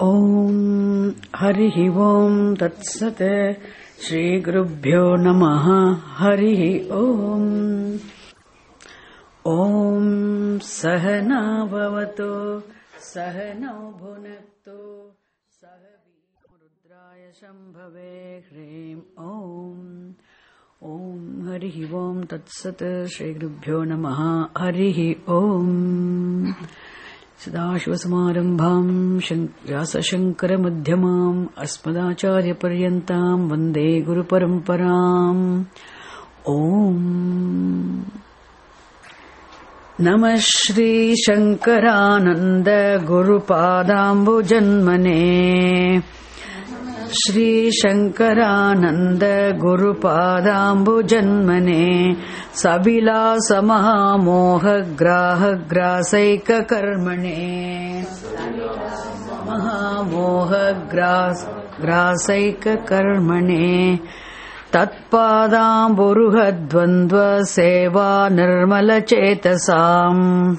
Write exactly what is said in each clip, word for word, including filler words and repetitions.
Om Harihi Om Tatsate Shri Gurubhyo Namaha Harihi Om Om Sahana Bhavato Sahana Bhunakto Sahavi Rudraya Shambhave Hrim Om Om Harihi Om Tatsate Shri Gurubhyo Namaha Harihi Om Sadashivasamarambham Vyasashankaramudhyamam Asmadacharyaparyantam Vande Guru Paramparam Om Namah Shri Shankarananda Guru Padambu Janmane Shri Shankarananda Guru Padambu Janmane Sabila Samaha Moha Graha Grasaika Karmane Maha Moha Grasaika Karmane Tatpadam Buruhadvandva Seva Nirmala Chetasam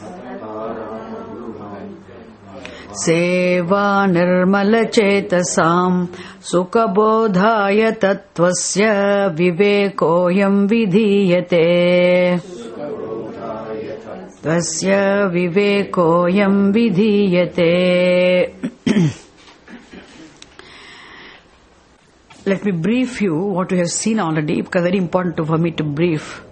Seva Nirmala Chetasam Sukhabodhaya Tattvasya Vivekoyam Vidhiyate Tasya Vivekoyam Vidhiyate. Let me brief you what we have seen already, because very important for me to brief.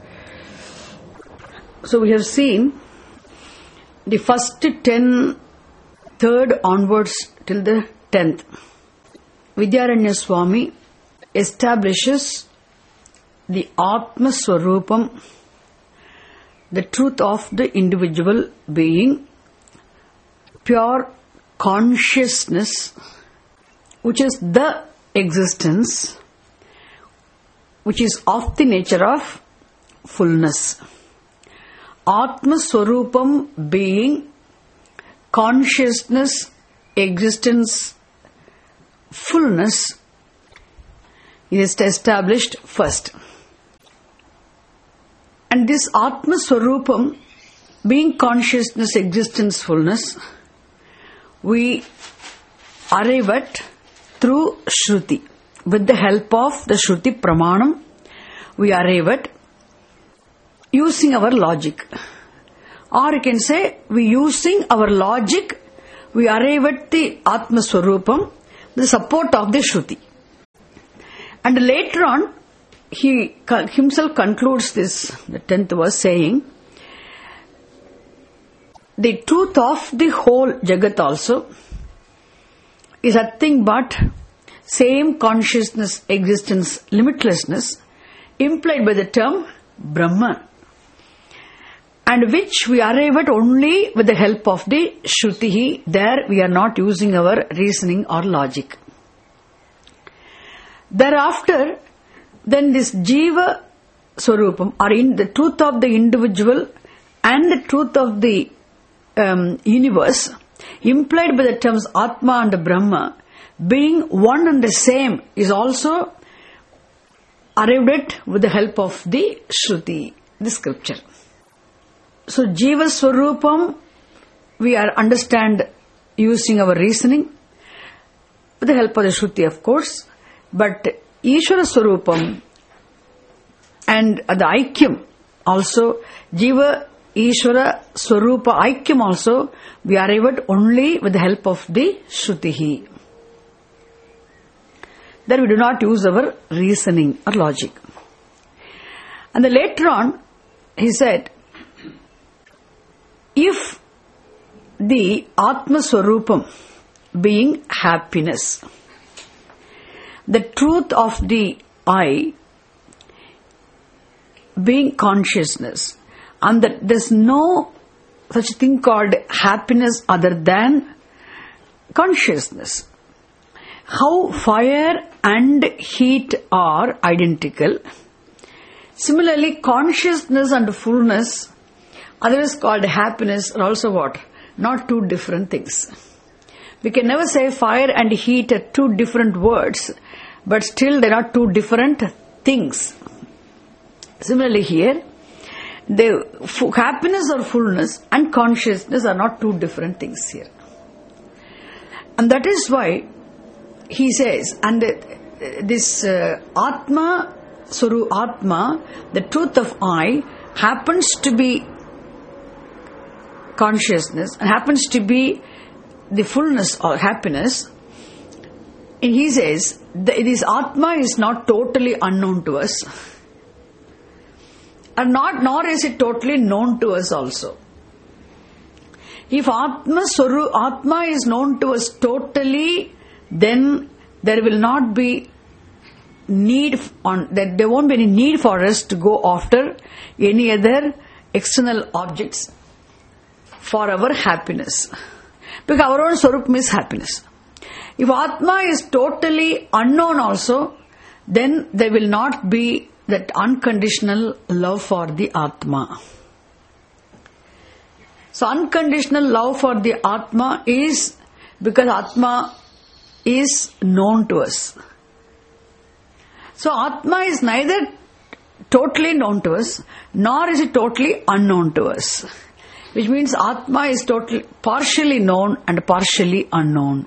So we have seen the first ten, third onwards till the tenth. Vidyaranya Swami establishes the Atma Swarupam, the truth of the individual being, pure consciousness, which is the existence, which is of the nature of fullness. Atma Swarupam being, consciousness, existence, fullness is established first. And this Atma Swarupam, being consciousness, existence, fullness, we arrive at through Shruti. With the help of the Shruti Pramanam, we arrive at using our logic. Or you can say, we using our logic, we arrive at the Atma Swarupam, the support of the Shruti. And later on, he himself concludes this, the tenth verse, saying, the truth of the whole Jagat also is nothing but same consciousness, existence, limitlessness, implied by the term Brahman, and which we arrive at only with the help of the Shruti. There we are not using our reasoning or logic. Thereafter, then this Jiva Swarupam, or in the truth of the individual and the truth of the um, universe, implied by the terms Atma and Brahma, being one and the same, is also arrived at with the help of the Shruti, the scripture. So Jiva Swarupam, we are understand using our reasoning, with the help of the Shruti, of course, but Ishvara Swarupam and the Aikyam also, Jiva Ishvara Swarupa Aikyam also, we arrive at only with the help of the Shruti. There we do not use our reasoning or logic. And then later on, he said, if the Atma Swarupam being happiness, the truth of the I being consciousness, and that there is no such thing called happiness other than consciousness. How fire and heat are identical, similarly consciousness and fullness, otherwise called happiness, are also what? Not two different things. We can never say fire and heat are two different words, but still they are two different things. Similarly here, the f- happiness or fullness and consciousness are not two different things here. And that is why he says, and this uh, Atma, Suru Atma, the truth of I, happens to be consciousness and happens to be the fullness or happiness. And he says, this Atma is not totally unknown to us. And not, nor is it totally known to us also. If Atma, Swaru, Atma is known to us totally, then there will not be need on that there won't be any need for us to go after any other external objects for our happiness. Because our own Swarup is happiness. If Atma is totally unknown also, then there will not be that unconditional love for the Atma. So unconditional love for the Atma is because Atma is known to us. So Atma is neither totally known to us, nor is it totally unknown to us. Which means Atma is totally, partially known and partially unknown.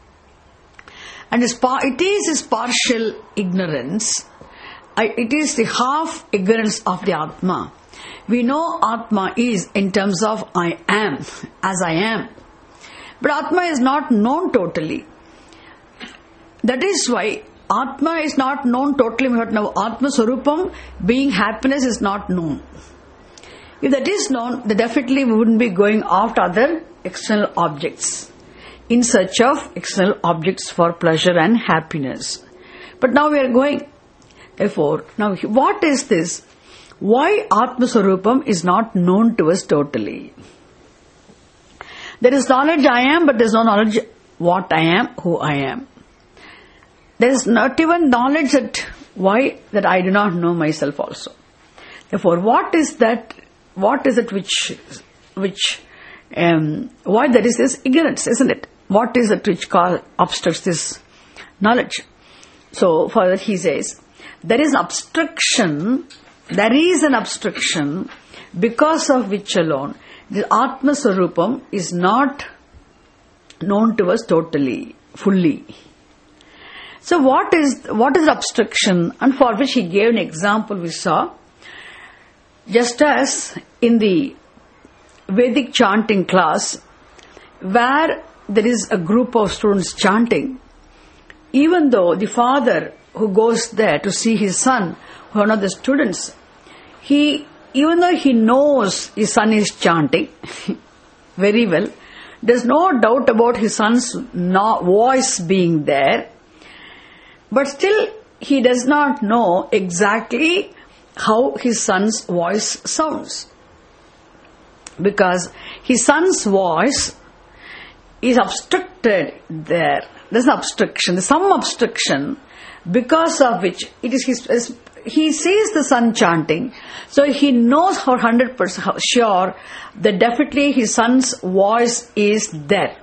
And it is his partial ignorance. It is the half ignorance of the Atma. We know Atma is in terms of I am, as I am. But Atma is not known totally. That is why Atma is not known totally. But now Atma Swarupam, being happiness, is not known. If that is known, then definitely we wouldn't be going after other external objects in search of external objects for pleasure and happiness. But now we are going. Therefore, now what is this? Why Atma Swarupam is not known to us totally? There is knowledge I am, but there is no knowledge what I am, who I am. There is not even knowledge that why that I do not know myself also. Therefore, what is that? What is it which, which, um, why there is this ignorance, isn't it? What is it which call, obstructs this knowledge? So, further he says, there is obstruction, there is an obstruction because of which alone the Atma Swarupam is not known to us totally, fully. So what is, what is the obstruction? And for which he gave an example we saw. Just as in the Vedic chanting class, where there is a group of students chanting, even though the father who goes there to see his son, one of the students, he, even though he knows his son is chanting very well, there's no doubt about his son's no voice being there, but still he does not know exactly how his son's voice sounds. Because his son's voice is obstructed there. There's an obstruction, there's some obstruction, because of which it is his, he sees the son chanting, so he knows for one hundred percent sure that definitely his son's voice is there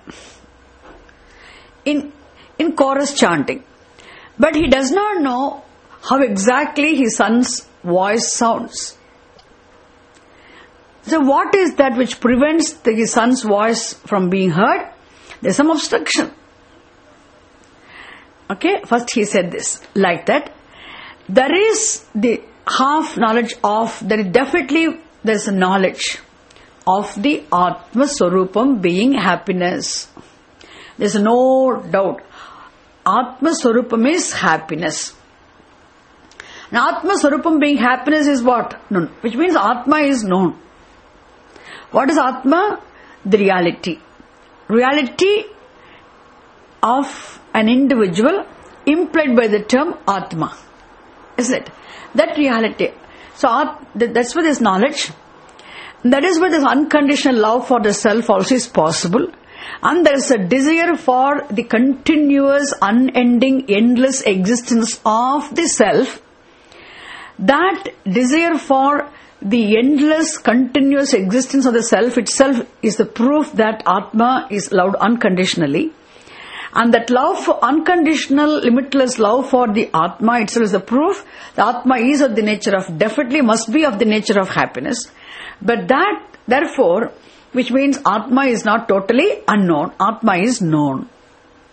in, in chorus chanting. But he does not know how exactly his son's voice sounds. So what is that which prevents the, his son's voice from being heard? There's some obstruction. Okay, first he said this, like that. There is the half knowledge of, there is definitely, there's a knowledge of the Atma Swarupam being happiness. There's no doubt. Atma Swarupam is happiness. Now Atma Swarupam being happiness is what? Known. Which means Atma is known. What is Atma? The reality. Reality of an individual implied by the term Atma. Isn't it? That reality. So that's where there's knowledge. That is where there's unconditional love for the self also is possible. And there is a desire for the continuous, unending, endless existence of the self. That desire for the endless, continuous existence of the self itself is the proof that Atma is loved unconditionally. And that love for unconditional, limitless love for the Atma itself is the proof that Atma is of the nature of, definitely must be of the nature of happiness. But that, therefore, which means Atma is not totally unknown, Atma is known.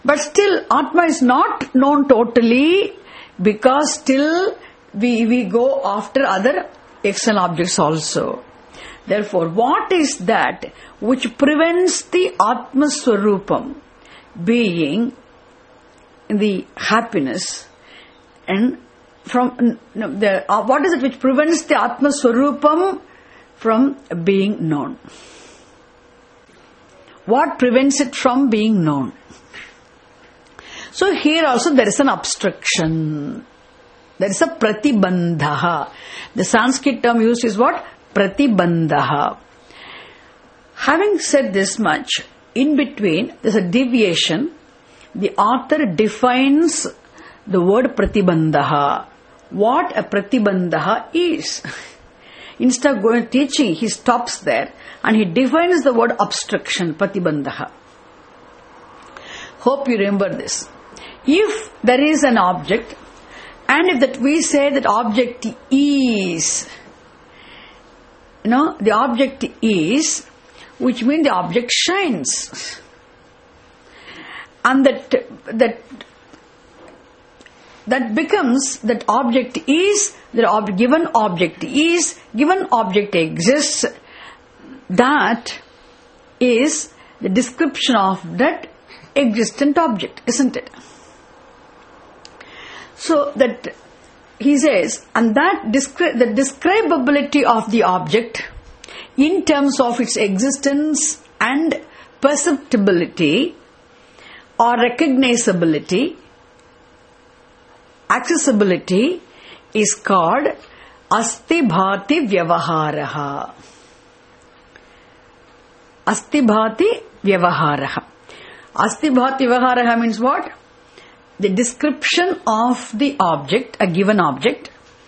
But still, Atma is not known totally because still we, we go after other external objects also. Therefore, what is that which prevents the Atma Swarupam being the happiness and from no, the, uh, what is it which prevents the Atma Swarupam from being known? What prevents it from being known? So here also there is an obstruction. There is a pratibandha. The Sanskrit term used is what? Pratibandha. Having said this much, in between there is a deviation. The author defines the word pratibandha. What a pratibandha is. Instead of going teaching, he stops there and he defines the word obstruction, pratibandha. Hope you remember this. If there is an object, and if that we say that object is, you know, the object is, which means the object shines. And that, that, that becomes, that object is, the ob- given object is, given object exists, that is the description of that existent object, isn't it? So that he says, and that descri- the describability of the object in terms of its existence and perceptibility or recognizability, accessibility is called asti bhati vyavaharaha. Asti bhati vyavaharaha. Asti bhati vyavaharaha means what? The description of the object, a given object,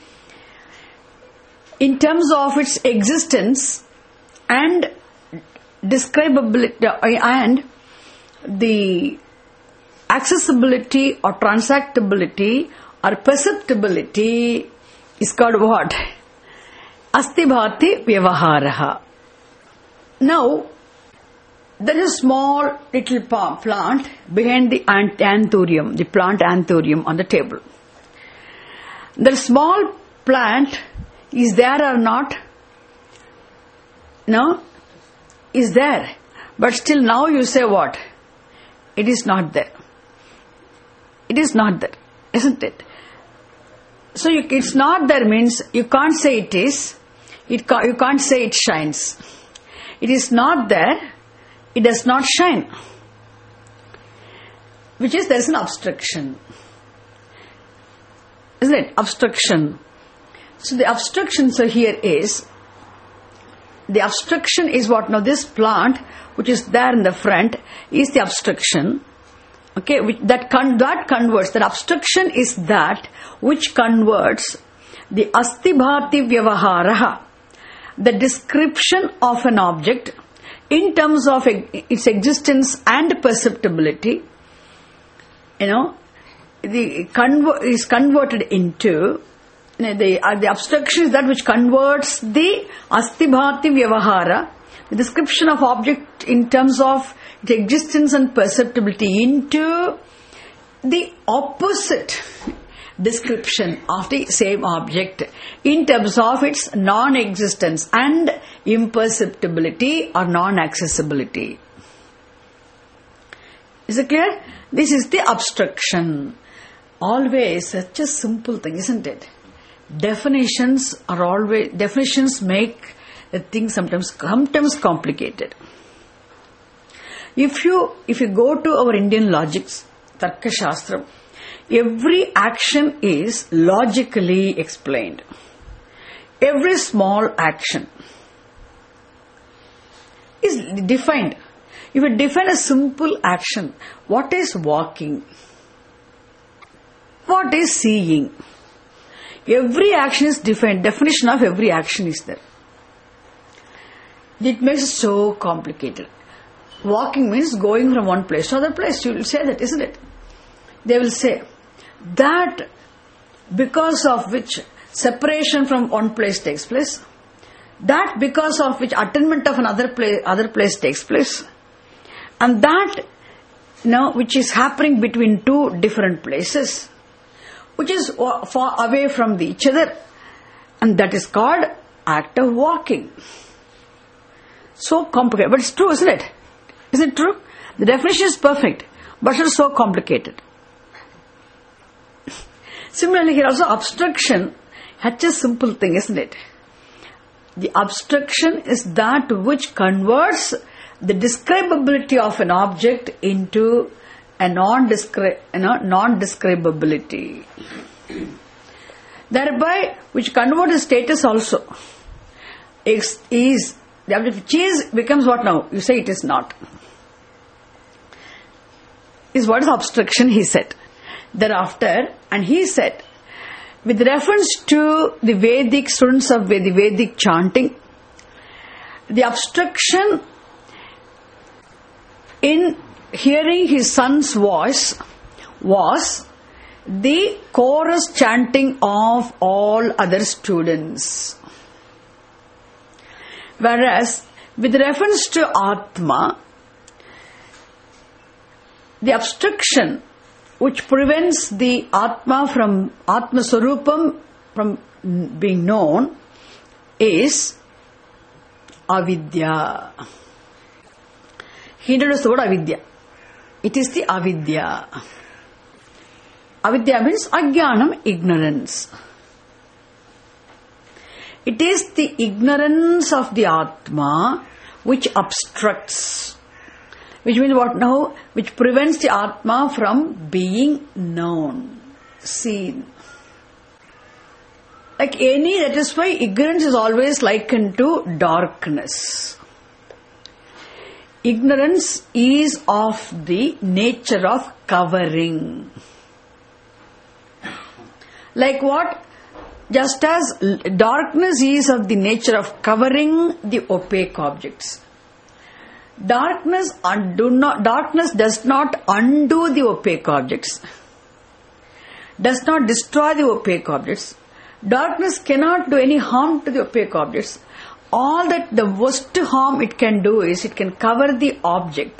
in terms of its existence and describability and the accessibility or transactability or perceptibility is called what? Asti bhati vyavaharaha. Now, there is a small little plant behind the anthurium, the plant anthurium on the table. The small plant is there or not? No? Is there. But still now you say what? It is not there. It is not there, isn't it? So you, it's not there means you can't say it is. It ca- you can't say it shines. It is not there. It does not shine. Which is, there is an obstruction. Isn't it? Obstruction. So the obstruction so here is, the obstruction is what? Now this plant, which is there in the front, is the obstruction. Okay, which, that, con- that converts, that obstruction is that which converts the asti bhati vyavaharaha, the description of an object in terms of its existence and perceptibility, you know, the conver- is converted into, you know, the, uh, the obstruction is that which converts the asti bhati vyavahara, the description of object in terms of its existence and perceptibility, into the opposite description of the same object in terms of its non-existence and imperceptibility or non-accessibility. Is it clear? This is the obstruction. Always such a simple thing, isn't it? Definitions are always, definitions make the thing sometimes, sometimes complicated. If you, if you go to our Indian logics, Tarka Shastram, every action is logically explained. Every small action is defined. If you define a simple action, what is walking? What is seeing? Every action is defined. Definition of every action is there. It makes it so complicated. Walking means going from one place to another place. You will say that, isn't it? They will say that because of which separation from one place takes place, that because of which attainment of another place, other place takes place, and that you know, which is happening between two different places, which is far away from each other, and that is called act of walking. So complicated, but it's true, isn't it? Isn't it true? The definition is perfect, but it's so complicated. Similarly, here also obstruction, such a simple thing, isn't it? The obstruction is that which converts the describability of an object into a non-descri- you know, non-describability. Thereby, which converts the status also. Is, is the object which is becomes what now? You say it is not. Is what is obstruction, he said. Thereafter, and he said, with reference to the Vedic students of the Vedic chanting, the obstruction in hearing his son's voice was the chorus chanting of all other students. Whereas, with reference to Atma, the obstruction which prevents the Atma from Atma Swarupam from being known is avidya. He introduced the word avidya. It is the avidya. Avidya means ajnanam, ignorance. It is the ignorance of the Atma which obstructs. Which means what now? Which prevents the Atma from being known, seen. Like any, that is why ignorance is always likened to darkness. Ignorance is of the nature of covering. Like what? Just as darkness is of the nature of covering the opaque objects. Darkness, do not, darkness does not undo the opaque objects. Does not destroy the opaque objects. Darkness cannot do any harm to the opaque objects. All that the worst harm it can do is it can cover the object.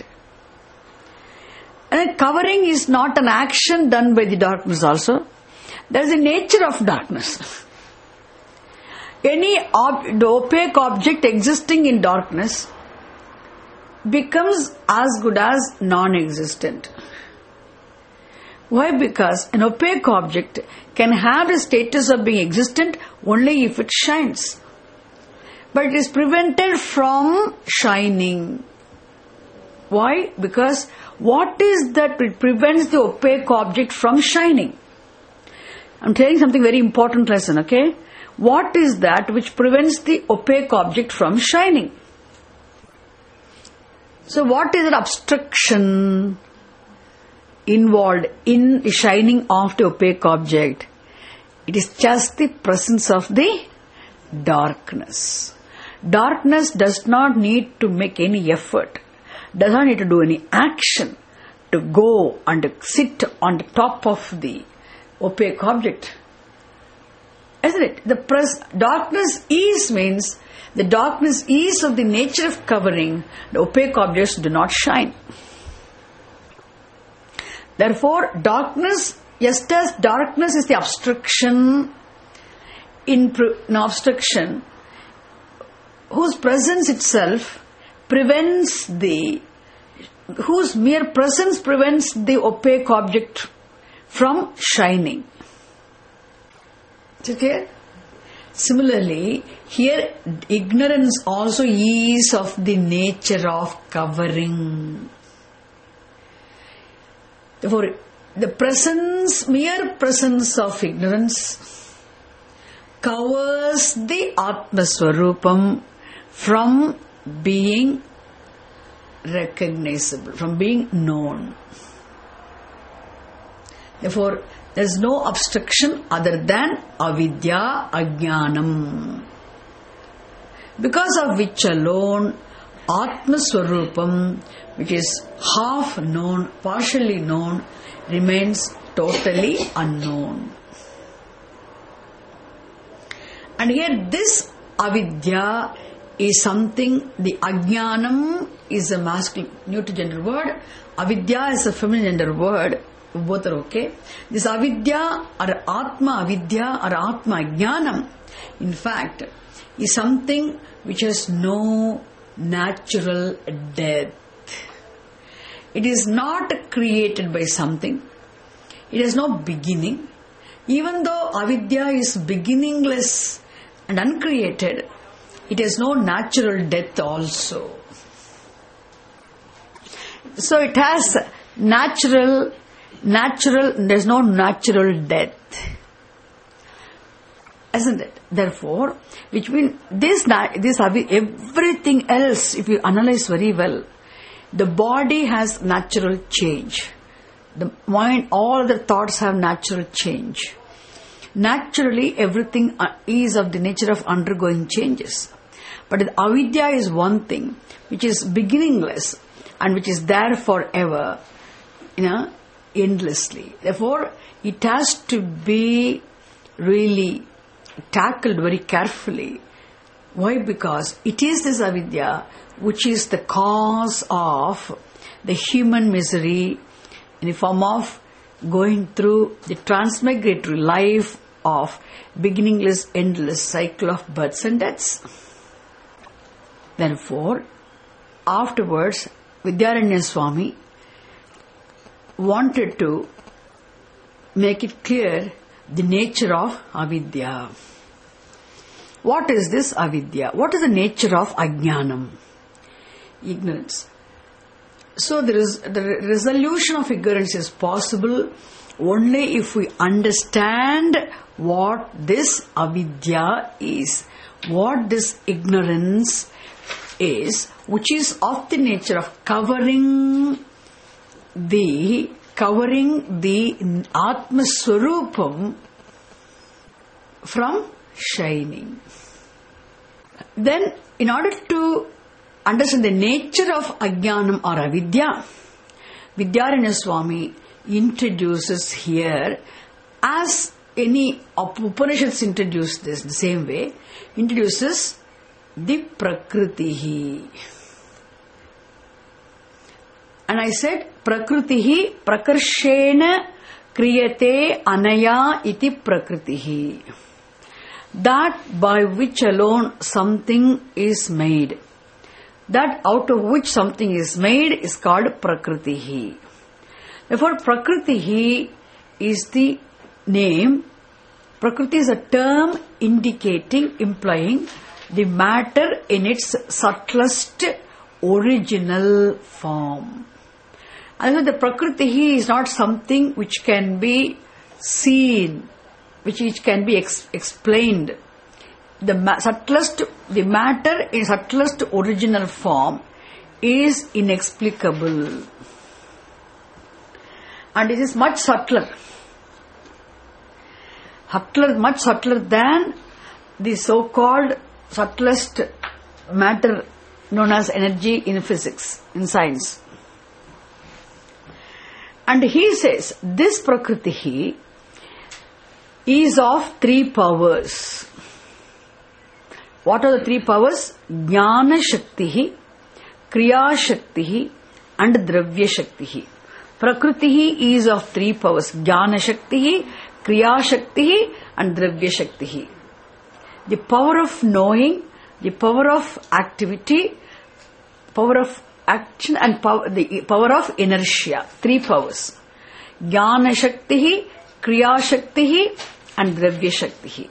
And covering is not an action done by the darkness also. That is the nature of darkness. Any ob- the opaque object existing in darkness becomes as good as non-existent. Why? Because an opaque object can have the status of being existent only if it shines. But it is prevented from shining. Why? Because what is that which prevents the opaque object from shining? I'm telling something very important lesson, okay? What is that which prevents the opaque object from shining? So what is an obstruction involved in shining of the opaque object? It is just the presence of the darkness. Darkness does not need to make any effort, does not need to do any action to go and sit on the top of the opaque object. Isn't it? The pres- darkness is means the darkness is of the nature of covering. The opaque objects do not shine. Therefore, darkness, just as darkness is the obstruction in pre- no, obstruction, whose presence itself prevents the, whose mere presence prevents the opaque object from shining. Is it clear? Similarly, here ignorance also is of the nature of covering. Therefore, the presence, mere presence of ignorance covers the Atma Swarupam from being recognizable, from being known. Therefore, there is no obstruction other than avidya, ajnanam. Because of which alone, Atma Swarupam, which is half known, partially known, remains totally unknown. And here this avidya is something, the ajnanam is a masculine, neuter gender word, avidya is a feminine gender word, both are okay. This avidya or atma avidya or atma ajnanam, in fact, is something which has no natural death. It is not created by something. It has no beginning. Even though avidya is beginningless and uncreated, it has no natural death also. So it has natural, natural, there is no natural death. Isn't it? Therefore, which means this, this, everything else, if you analyze very well, the body has natural change. The mind, all the thoughts have natural change. Naturally, everything is of the nature of undergoing changes. But the avidya is one thing which is beginningless and which is there forever, you know, endlessly. Therefore, it has to be really tackled very carefully. Why? Because it is this avidya which is the cause of the human misery in the form of going through the transmigratory life of beginningless, endless cycle of births and deaths. Therefore, afterwards, Vidyaranya Swami wanted to make it clear the nature of avidya. What is this avidya? What is the nature of ajnanam? Ignorance. So there is the resolution of ignorance is possible only if we understand what this avidya is, what this ignorance is, which is of the nature of covering the covering the Atma Swarupam from shining. Then, in order to understand the nature of ajnanam or avidya, Vidyaranya Swami introduces here, as any Upanishads introduce this the same way, introduces the prakritihi. And I said, prakritihi prakarshena kriyate anaya iti prakritihi. That by which alone something is made. That out of which something is made is called prakritihi. Therefore, prakritihi is the name. Prakriti is a term indicating, implying the matter in its subtlest original form. And the prakriti is not something which can be seen, which, which can be ex- explained. The ma- subtlest, the matter in subtlest original form is inexplicable. And it is much subtler. Subtler, much subtler than the so-called subtlest matter known as energy in physics, in science. And he says, this prakriti is of three powers. What are the three powers? Jnana Shakti, Kriya Shakti, and Dravya Shakti. Prakriti is of three powers. Jnana Shakti, Kriya Shakti, and Dravya Shakti. The power of knowing, the power of activity, power of action, and power, the power of inertia. Three powers. Jnana Shakti, Kriya Shakti, and Dravya Shakti.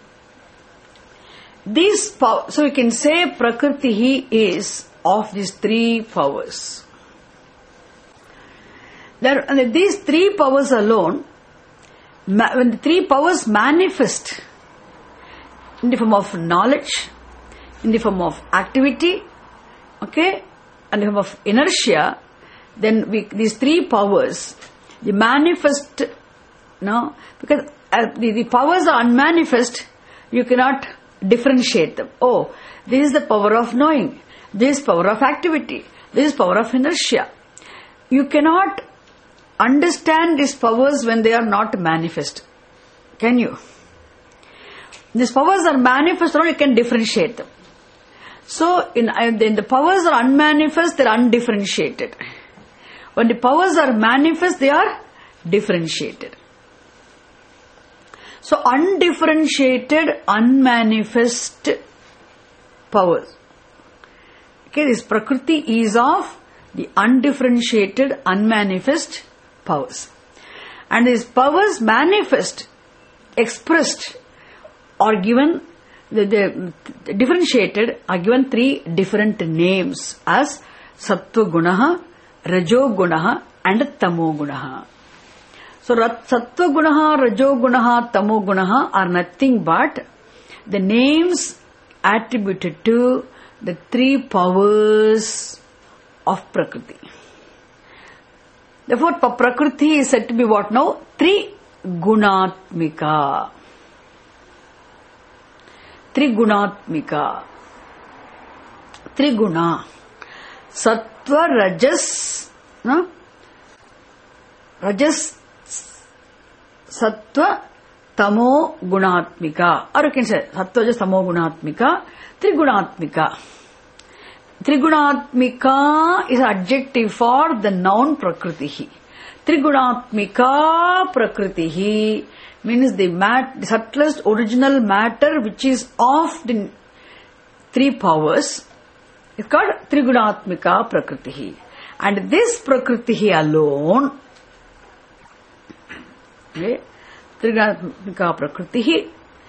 These power, so we can say Prakriti is of these three powers. There, and these three powers alone, when the three powers manifest in the form of knowledge, in the form of activity, okay, and in the form of inertia, then we, these three powers, they manifest, no, because uh, the, the powers are unmanifest, you cannot differentiate them. Oh, this is the power of knowing, this is power of activity, this is power of inertia. You cannot understand these powers when they are not manifest. Can you? These powers are manifest, or you can differentiate them. So, in, in the powers are unmanifest, they are undifferentiated. When the powers are manifest, they are differentiated. So, undifferentiated, unmanifest powers. Okay, this Prakriti is of the undifferentiated, unmanifest powers. And these powers manifest, expressed, or given, the, the, the differentiated, are given three different names as Sattva Gunaha, Rajo Gunaha, and Tamo Gunaha. So, Sattva Gunaha, Rajo Gunaha, Tamo Gunaha are nothing but the names attributed to the three powers of Prakriti. Therefore, Prakriti is said to be what now? Tri Gunatmika. Tri Gunatmika. Tri Guna. Sattva, Rajas, no? Rajas, Sattva, Tamo, Gunatmika. Or you can say Sattva, Rajas, Tamo, Gunatmika. Tri Gunatmika. Trigunatmika is adjective for the noun Prakriti. Trigunatmika Prakriti means the, mat, the subtlest original matter which is of the three powers. It's called Trigunatmika Prakriti. And this Prakriti alone, okay, Trigunatmika Prakriti,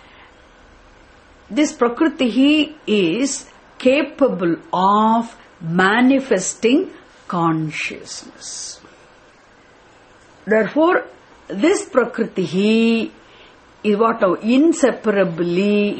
this Prakriti is capable of manifesting consciousness. Therefore, this Prakriti is what now inseparably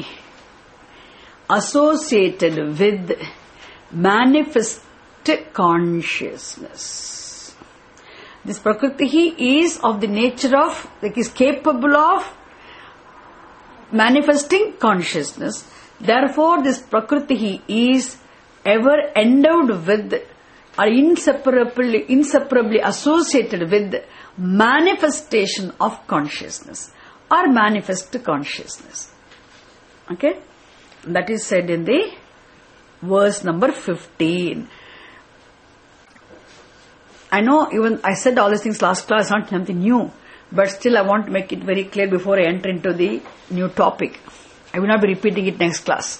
associated with manifest consciousness. This Prakriti is of the nature of, like, is capable of manifesting consciousness. Therefore, this Prakriti is ever endowed with or inseparably, inseparably associated with manifestation of consciousness or manifest consciousness. Okay? That is said in the verse number fifteen. I know even I said all these things last class, not something new, but still I want to make it very clear before I enter into the new topic. I will not be repeating it next class.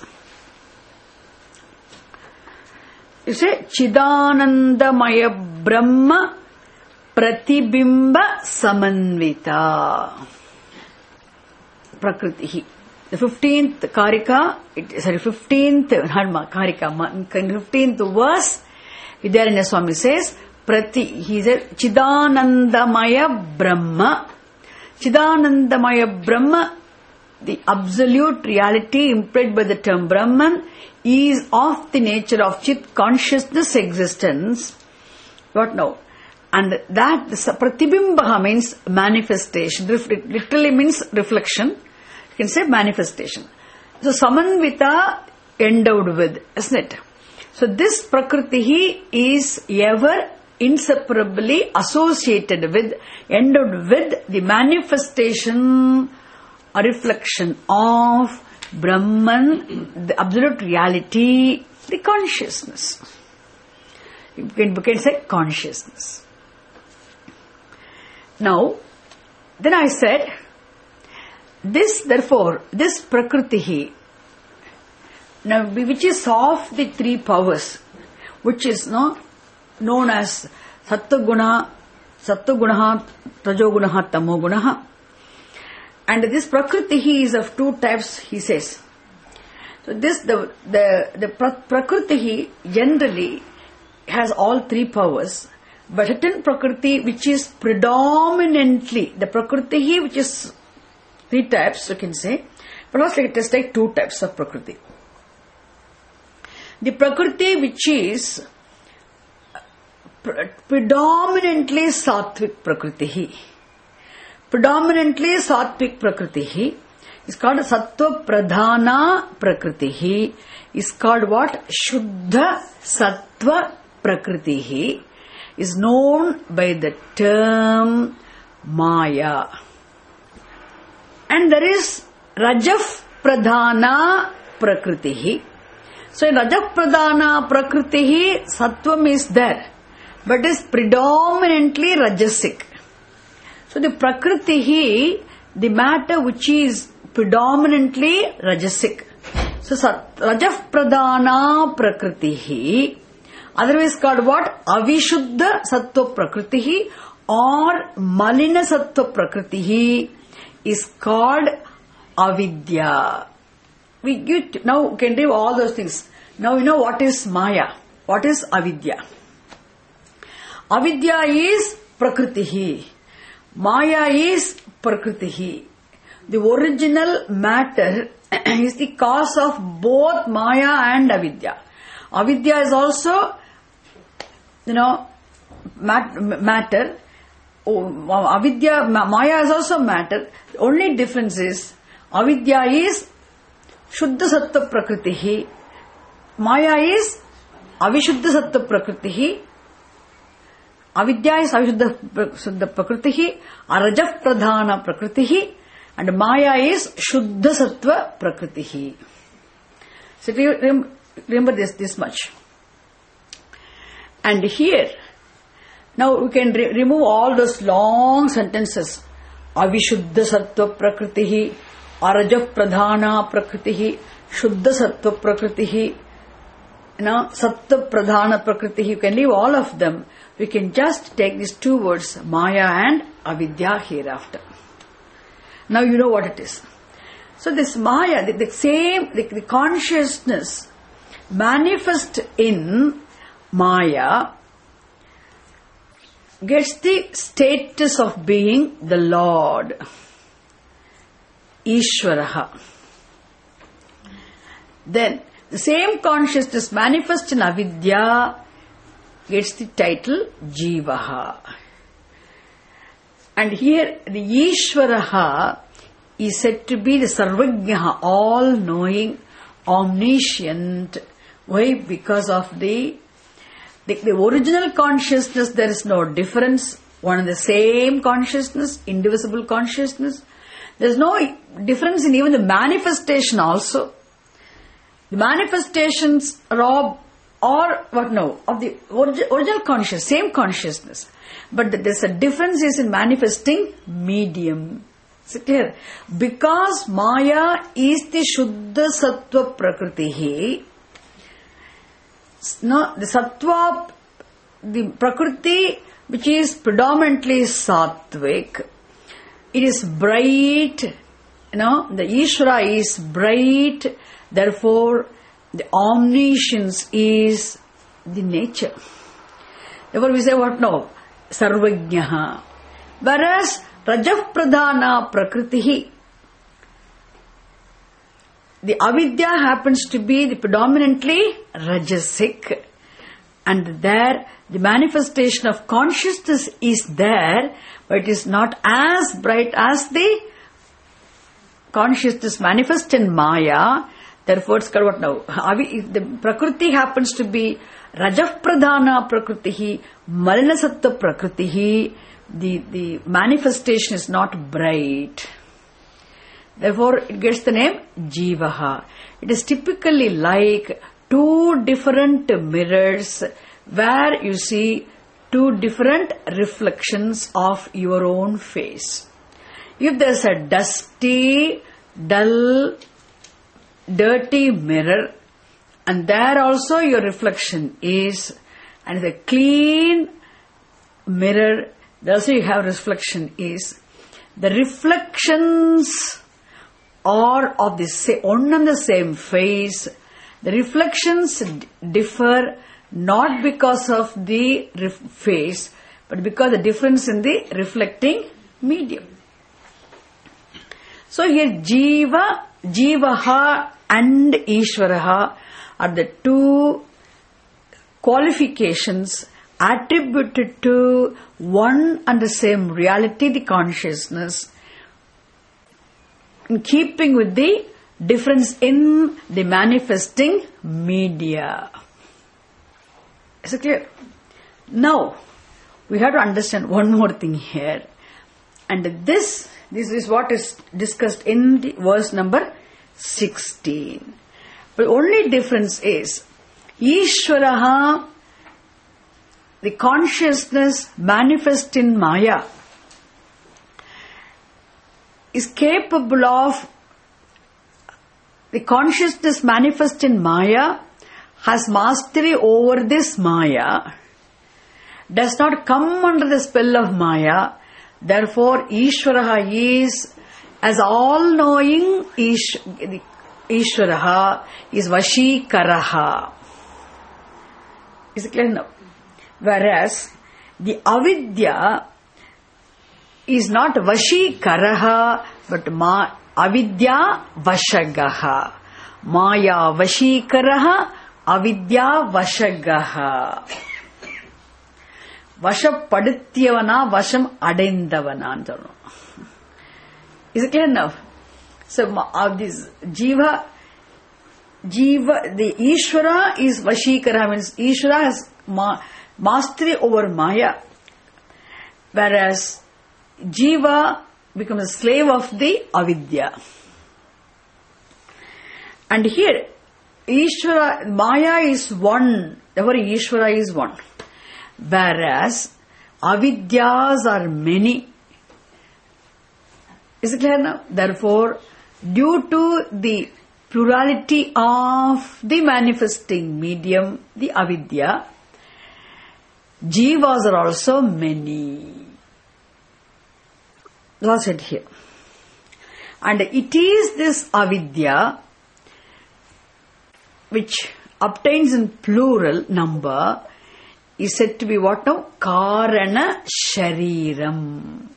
You say, Chidanandamaya Brahma Pratibimba Samanvita. Prakriti. The fifteenth Karika, it, sorry, fifteenth Harma Karika, fifteenth verse, Vidyaranya Swami says, Prati, he said, Chidanandamaya Brahma. Chidanandamaya Brahma, the absolute reality implied by the term Brahman, is of the nature of Chit consciousness existence. What now? And that Pratibimbaha means manifestation. It literally means reflection. You can say manifestation. So Samanvita, endowed with, isn't it? So this Prakriti is ever inseparably associated with, endowed with the manifestation or reflection of Brahman, the absolute reality, the consciousness. You can, you can say consciousness. Now, then I said, this therefore, this Prakriti, now which is of the three powers, which is no, known as Sattva Guna, Sattva Gunaha, Rajo Gunaha, Tamo Gunaha. And this Prakriti is of two types, he says. So this, the, the, the Prakriti generally has all three powers, but certain Prakriti which is predominantly, the Prakriti which is three types, you can say, but also let us take two types of Prakriti. The Prakriti which is predominantly Sattvic Prakriti. Predominantly Sattvic Prakriti is called Sattva Pradhana Prakriti. Is called what? Shuddha Sattva Prakriti. Is known by the term Maya. And there is Rajaf Pradhana Prakriti. So in Rajapradana Prakritihi, Sattvam is there, but is predominantly Rajasic. So the Prakritihi, the matter which is predominantly Rajasic. So Rajapradana Prakritihi, otherwise called what? Avishuddha Sattva Prakritihi or Malina Sattva Prakritihi is called Avidya. We get, now we can do all those things. Now you know what is Maya. What is Avidya? Avidya is Prakritihi. Maya is Prakritihi. The original matter is the cause of both Maya and Avidya. Avidya is also, you know, mat- matter. Oh, Avidya, Maya is also matter. The only difference is Avidya is Shuddha Sattva Prakritihi. Maya is Avishuddha Sattva Prakritihi. Avidya is Avishuddha Sattva Prakritihi. Raja Pradhana Prakritihi. And Maya is Shuddha Sattva Prakritihi. So remember this, this much. And here, now we can re- remove all those long sentences. Avishuddha Sattva Prakritihi. Araja Pradhana Prakritihi, Shuddha Sattva Prakritihi, you know, Sattva Pradhana Prakritihi. You can leave all of them. We can just take these two words, Maya and Avidya hereafter. Now you know what it is. So this Maya, the, the same, the, the consciousness manifest in Maya gets the status of being the Lord. Ishvaraha. Then the same consciousness manifest in Avidya gets the title Jivaha. And here the Ishvaraha is said to be the Sarvajnaha, all-knowing, omniscient. Why? Because of the, the the original consciousness, there is no difference. One and the same consciousness, indivisible consciousness. There is no difference in even the manifestation also. The manifestations are all, or what no, of the origi- original consciousness, same consciousness. But there is a difference is in manifesting medium. Is it clear? Because Maya is the Shuddha Sattva Prakritihi, no, the Sattva, the Prakriti which is predominantly Sattvic, it is bright, you know, the Ishvara is bright, therefore the omniscience is the nature. Therefore we say what now? Sarvajnaha. Whereas Rajapradhana Prakritihi, the Avidya happens to be the predominantly Rajasic, and there the manifestation of consciousness is there, but it is not as bright as the consciousness manifest in Maya. Therefore, it's called what now? If the Prakriti happens to be Rajapradhana Prakritihi, Malina Sattva Prakritihi, the, the manifestation is not bright. Therefore, it gets the name Jivaha. It is typically like two different mirrors where you see two different reflections of your own face. If there is a dusty, dull, dirty mirror, and there also your reflection is, and the clean mirror, there also you have reflection is, the reflections are of the same, one and the same face. The reflections differ not because of the ref- face, but because the difference in the reflecting medium. So here Jiva, Jivaha and Ishvaraha are the two qualifications attributed to one and the same reality, the consciousness, in keeping with the difference in the manifesting media. Is it clear? Now, we have to understand one more thing here. And this, this is what is discussed in the verse number sixteen. But the only difference is, Ishvaraha, the consciousness manifest in Maya, is capable of, the consciousness manifest in Maya has mastery over this Maya, does not come under the spell of Maya. Therefore, Ishvaraha is as all-knowing. Ish, Ishvaraha is Vashikaraha. Is it clear now? Whereas the Avidya is not Vashikaraha, but ma, Avidya Vashagaha. Maya Vashikaraha, Avidya Vashagaha. Vashapadutyavana, Vasham Adaindavana. Is it clear enough? So, uh, this Jiva, Jiva, the Ishvara is Vashikara, means Ishvara has ma- mastery over Maya, whereas Jiva becomes a slave of the Avidya. And here, Ishvara, Maya is one, therefore Ishvara is one. Whereas Avidyas are many. Is it clear now? Therefore, due to the plurality of the manifesting medium, the Avidya, Jivas are also many. That's said here. And it is this Avidya which obtains in plural number is said to be what now? Karana Shariram.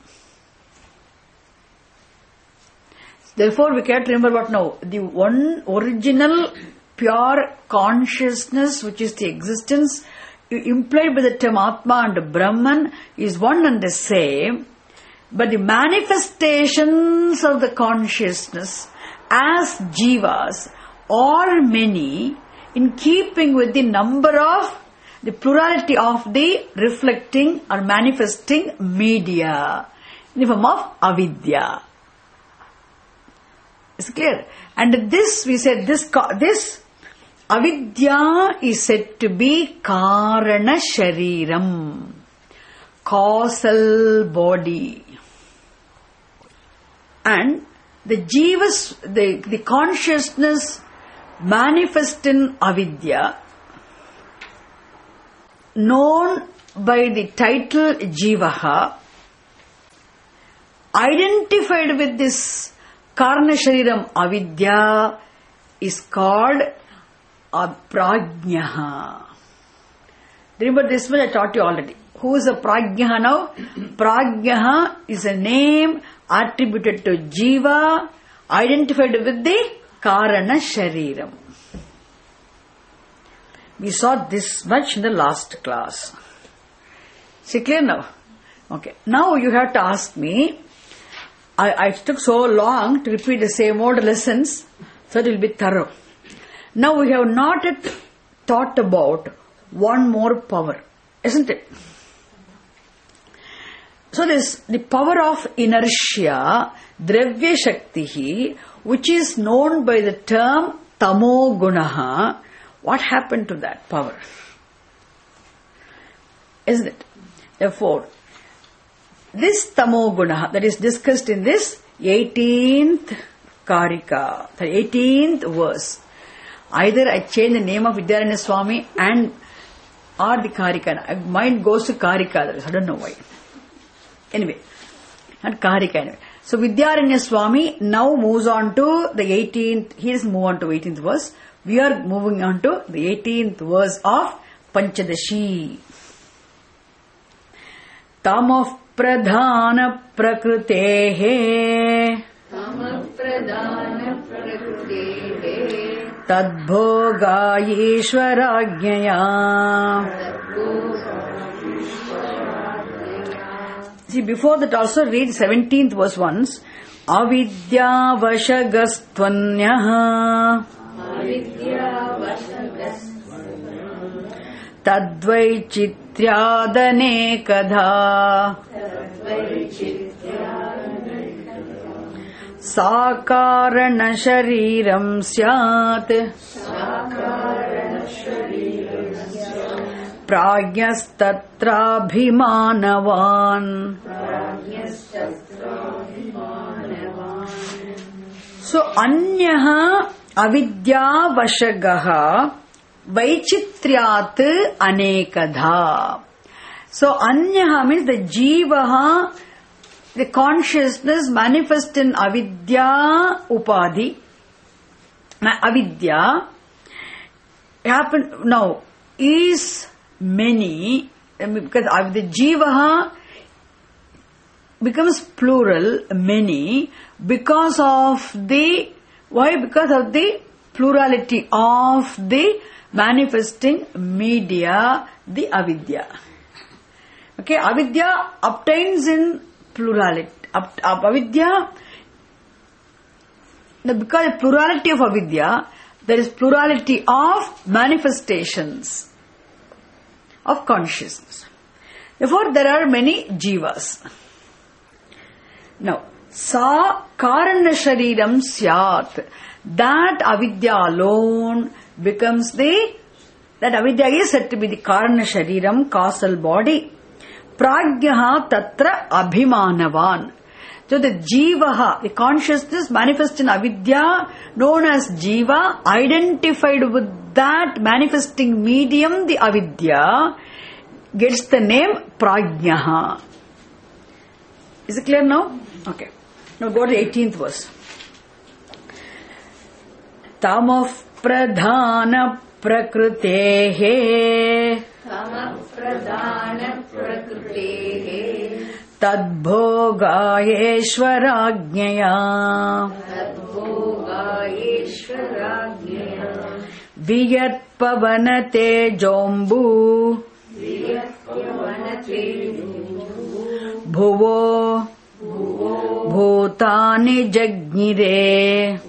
Therefore, we can't remember what now? The one original pure consciousness, which is the existence implied by the term Atma and Brahman, is one and the same. But the manifestations of the consciousness as Jivas are many, in keeping with the number of the plurality of the reflecting or manifesting media in the form of Avidya. Is it clear? And this, we said, this this Avidya is said to be Karana Shariram, causal body. And the Jivas, the, the consciousness manifest in Avidya, known by the title Jivaha, identified with this Karana Shariram Avidya, is called Prajnaha. Remember, this one I taught you already. Who is a Prajnaha now? Prajnaha is a name attributed to Jiva, identified with the Karana Shariram. We saw this much in the last class. See, clear now? Okay. Now you have to ask me, I, I took so long to repeat the same old lessons, so it will be thorough. Now we have not yet thought about one more power, isn't it? So this, the power of inertia, Dravya Shaktihi, which is known by the term Tamo Gunaha, what happened to that power? Isn't it? Therefore, this Tamo Gunaha that is discussed in this eighteenth Karika, the eighteenth verse. Either I change the name of Vidyaranya Swami and or the Karika. Mind goes to Karika, I don't know why. Anyway, not Karika anyway. So Vidyaranya Swami now moves on to the eighteenth, he doesn't move on to eighteenth verse. We are moving on to the eighteenth verse of Panchadashi. Tamah pradhana prakrutehe Tamah pradhana prakrutehe Tadbhoga Ishwarajnaya. See, before that also read seventeenth verse once. Avidya vashagastvanyah Tadvai chityadane kadha Sakarana shariram syat Prajnastatrabhimanavan. So, anyaha avidya vashagaha vaichitryat anekadha. So, anyaha means the jivaha, the consciousness manifest in avidya upadhi. Avidya happen now is many, because the jivaha becomes plural, many, because of the, why? Because of the plurality of the manifesting media, the avidya. Okay, avidya obtains in plurality. Up, up, avidya, because of plurality of avidya, there is plurality of manifestations of consciousness. Therefore, there are many jivas. Now, sa karana shariram syat. That avidya alone becomes the, that avidya is said to be the karana shariram, causal body. Prajnaha tatra abhimanavan. So the jivaha, the consciousness manifest in avidya, known as jiva, identified with that manifesting medium, the avidya, gets the name prajnaha. Is it clear now? Okay. Now go to the eighteenth verse. Tamah pradhana prakrutehe Tamah pradhana prakrutehe Tadbhogayeshwarajnaya Tadbhogayeshwarajnaya Viyat pavanate jombu Viyat pavanate jombu Bhuvo Bhutani Jagnire.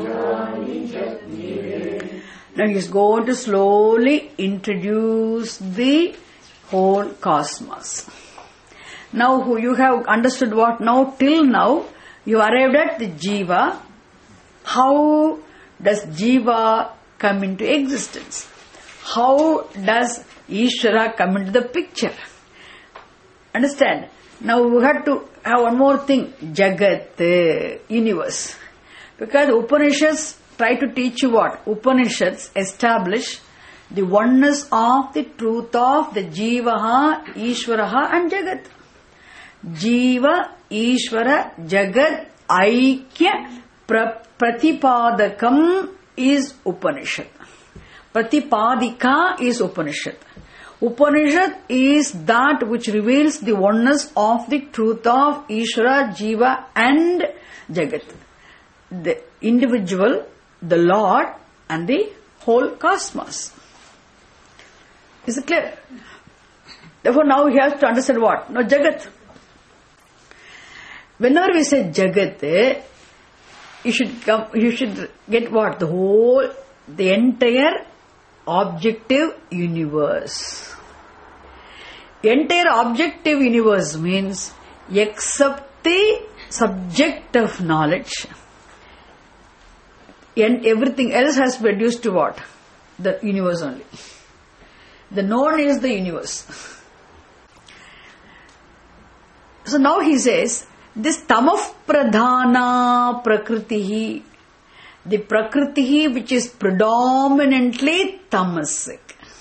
Now he is going to slowly introduce the whole cosmos. Now who you have understood what now? Till now you arrived at the jiva. How does jiva come into existence? How does Ishvara come into the picture? Understand? Now we have to have one more thing. Jagat, universe. Because Upanishads try to teach you what? Upanishads establish the oneness of the truth of the Jivaha, Ishvaraha and Jagat. Jiva, Ishvara, Jagat, Aikya, pra- Pratipadakam is Upanishad. Pratipadika is Upanishad. Upanishad is that which reveals the oneness of the truth of Ishvara, Jiva and Jagat. The individual, the Lord and the whole cosmos. Is it clear? Therefore now he has to understand what? Now Jagat. Whenever we say Jagat, you should come, you should get what? The whole, the entire objective universe. Entire objective universe means except the subject of knowledge, and everything else has been reduced to what? The universe only. The known is the universe. So now he says, this tamah pradhana prakritihi, the prakritihi which is predominantly tamasic.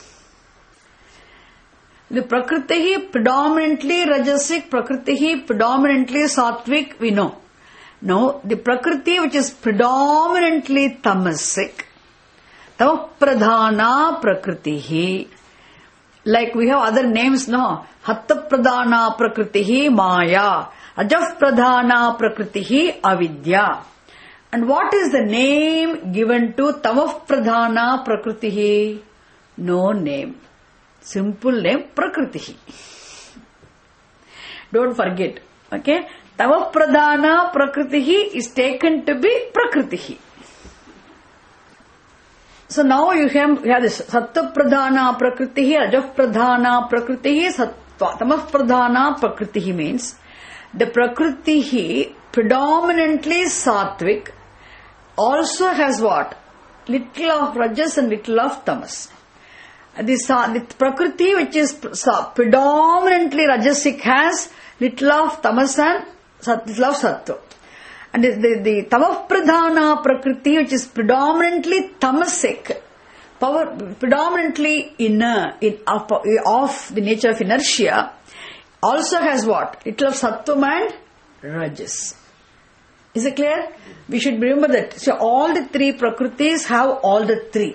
The prakritihi predominantly rajasic, prakritihi predominantly sattvic, we know. No, the prakriti which is predominantly tamasic, tamah pradhana prakritihi. Like we have other names, no? Hatta pradhana prakritihi maya, ajaf pradhana prakritihi avidya. And what is the name given to tamah pradhana prakritihi? No name. Simple name, prakritihi. Don't forget. Okay? Tamah pradhana prakritihi is taken to be prakritihi. So now you have, you have this sattva pradhana prakritihi, rajah pradhana prakritihi, sattva. Tamah pradhana prakritihi means the prakritihi predominantly sattvic also has what? Little of rajas and little of tamas. The, the prakriti which is predominantly rajasic has little of tamas and little of sattva. And the, the, the tamapradhana prakriti which is predominantly tamasic, power, predominantly inner, in, of, of the nature of inertia, also has what? Little of sattvam and rajas. Is it clear? We should remember that. So all the three prakritis have all the three.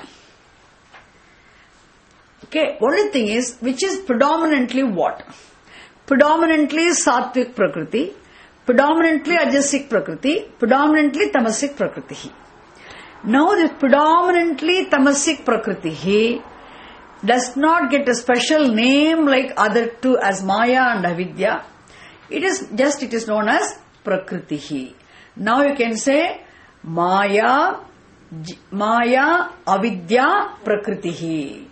Okay, only thing is, which is predominantly what? Predominantly sattvic prakriti, predominantly ajasic prakriti, predominantly tamasic prakriti. Now this predominantly tamasic prakriti does not get a special name like other two as Maya and Avidya. It is just, it is known as prakriti. Now you can say Maya, Maya, Avidya, Prakriti.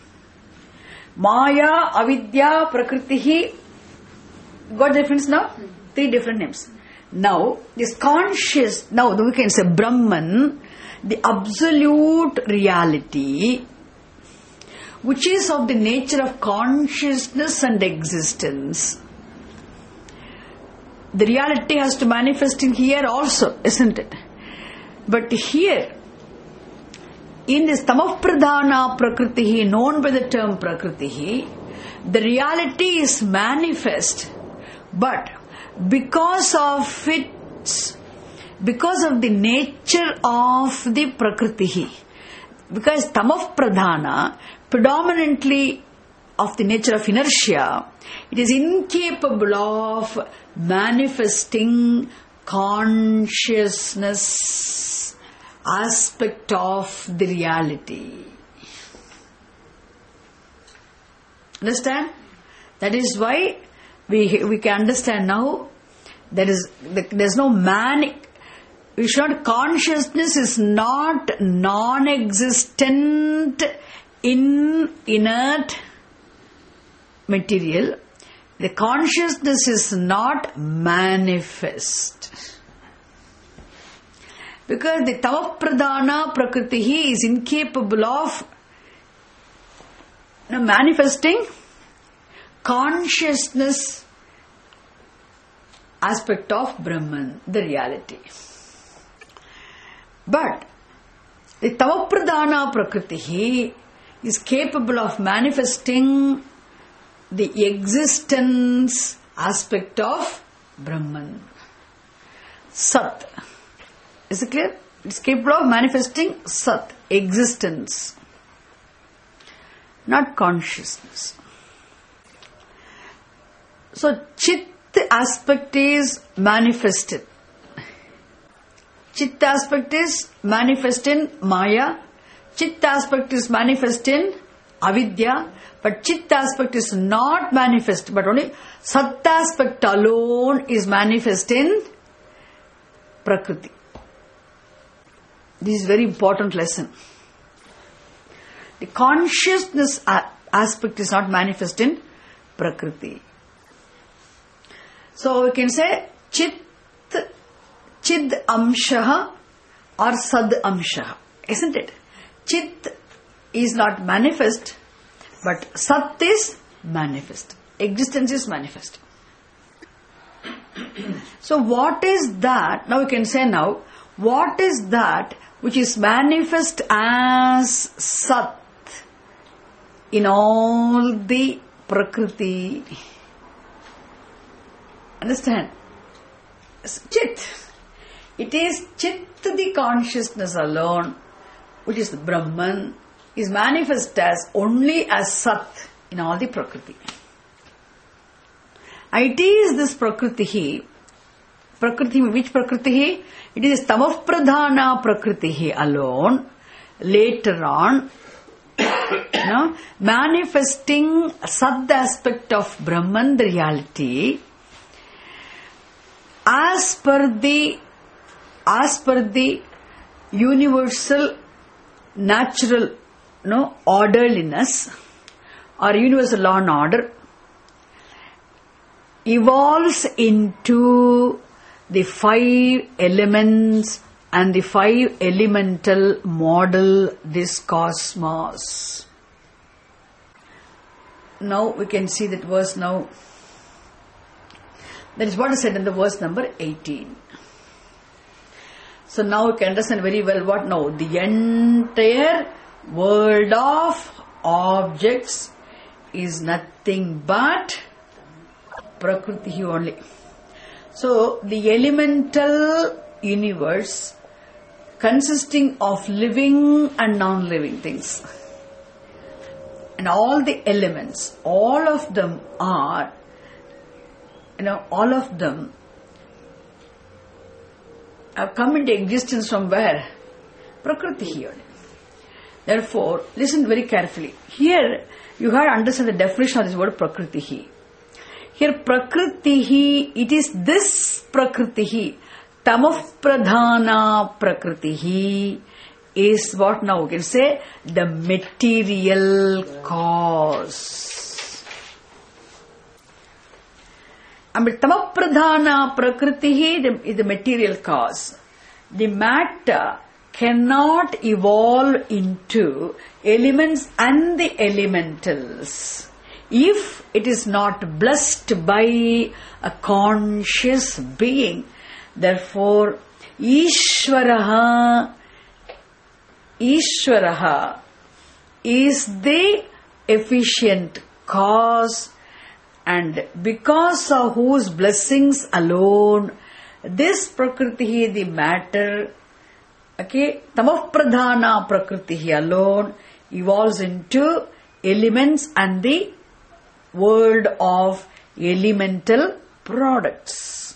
Maya, Avidya, Prakriti. Got the difference now? Three different names. Now, this conscious, now we can say Brahman, the absolute reality, which is of the nature of consciousness and existence. The reality has to manifest in here also, isn't it? But here, in this tamapradhana prakriti, known by the term prakriti, the reality is manifest, but because of its, because of the nature of the prakriti, because tamapradhana, predominantly of the nature of inertia, it is incapable of manifesting consciousness aspect of the reality. Understand? That is why we we can understand now there is there is no man. We should consciousness is not non-existent in inert material. The consciousness is not manifest. Because the tamapradhana prakriti is incapable of you know, manifesting consciousness aspect of Brahman, the reality. But the tamapradhana prakriti is capable of manifesting the existence aspect of Brahman. Sat. Is it clear? It's capable of manifesting Sat, existence, not consciousness. So, Chit aspect is manifested. Chit aspect is manifest in Maya. Chit aspect is manifest in Avidya. But Chit aspect is not manifest, but only Sat aspect alone is manifest in Prakriti. This is a very important lesson. The consciousness aspect is not manifest in Prakriti. So we can say Chit, Chid Amshaha or Sad Amshaha. Isn't it? Chit is not manifest, but Sat is manifest. Existence is manifest. So what is that? Now we can say now, what is that which is manifest as Sat in all the Prakriti? Understand? Chit. It is Chit, the consciousness alone, which is the Brahman, is manifest as only as Sat in all the Prakriti. It is this Prakriti, Prakriti, which Prakriti? It is Tamapradhana Prakriti alone, later on, you know, manifesting Sat aspect of Brahman, the reality, as per the, as per the universal, natural, you know, orderliness, or universal law and order, evolves into the five elements and the five elemental model this cosmos. Now we can see that verse now. That is what is said in the verse number eighteen. So now you can understand very well what now. The entire world of objects is nothing but Prakriti only. So the elemental universe consisting of living and non-living things. And all the elements, all of them are, you know, all of them have come into existence from where? Prakriti here. Therefore, listen very carefully. Here, you have to understand the definition of this word Prakriti. Here, Prakriti, it is this Prakriti, Tamah Pradhana Prakriti, is what now we can say the material cause. I mean, Tamah Pradhana Prakriti is the material cause. The matter cannot evolve into elements and the elementals if it is not blessed by a conscious being. Therefore, Ishvaraha Ishvaraha is the efficient cause, and because of whose blessings alone this Prakriti, the matter, okay, Tamah Pradhana Prakriti alone evolves into elements and the world of elemental products.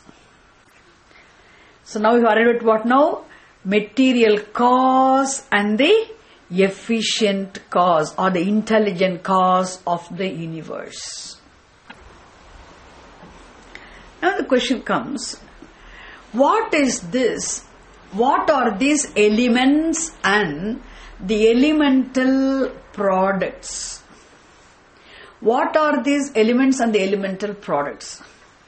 So now we are arrived at what now? Material cause and the efficient cause or the intelligent cause of the universe. Now the question comes, what is this? What are these elements and the elemental products? What are these elements and the elemental products?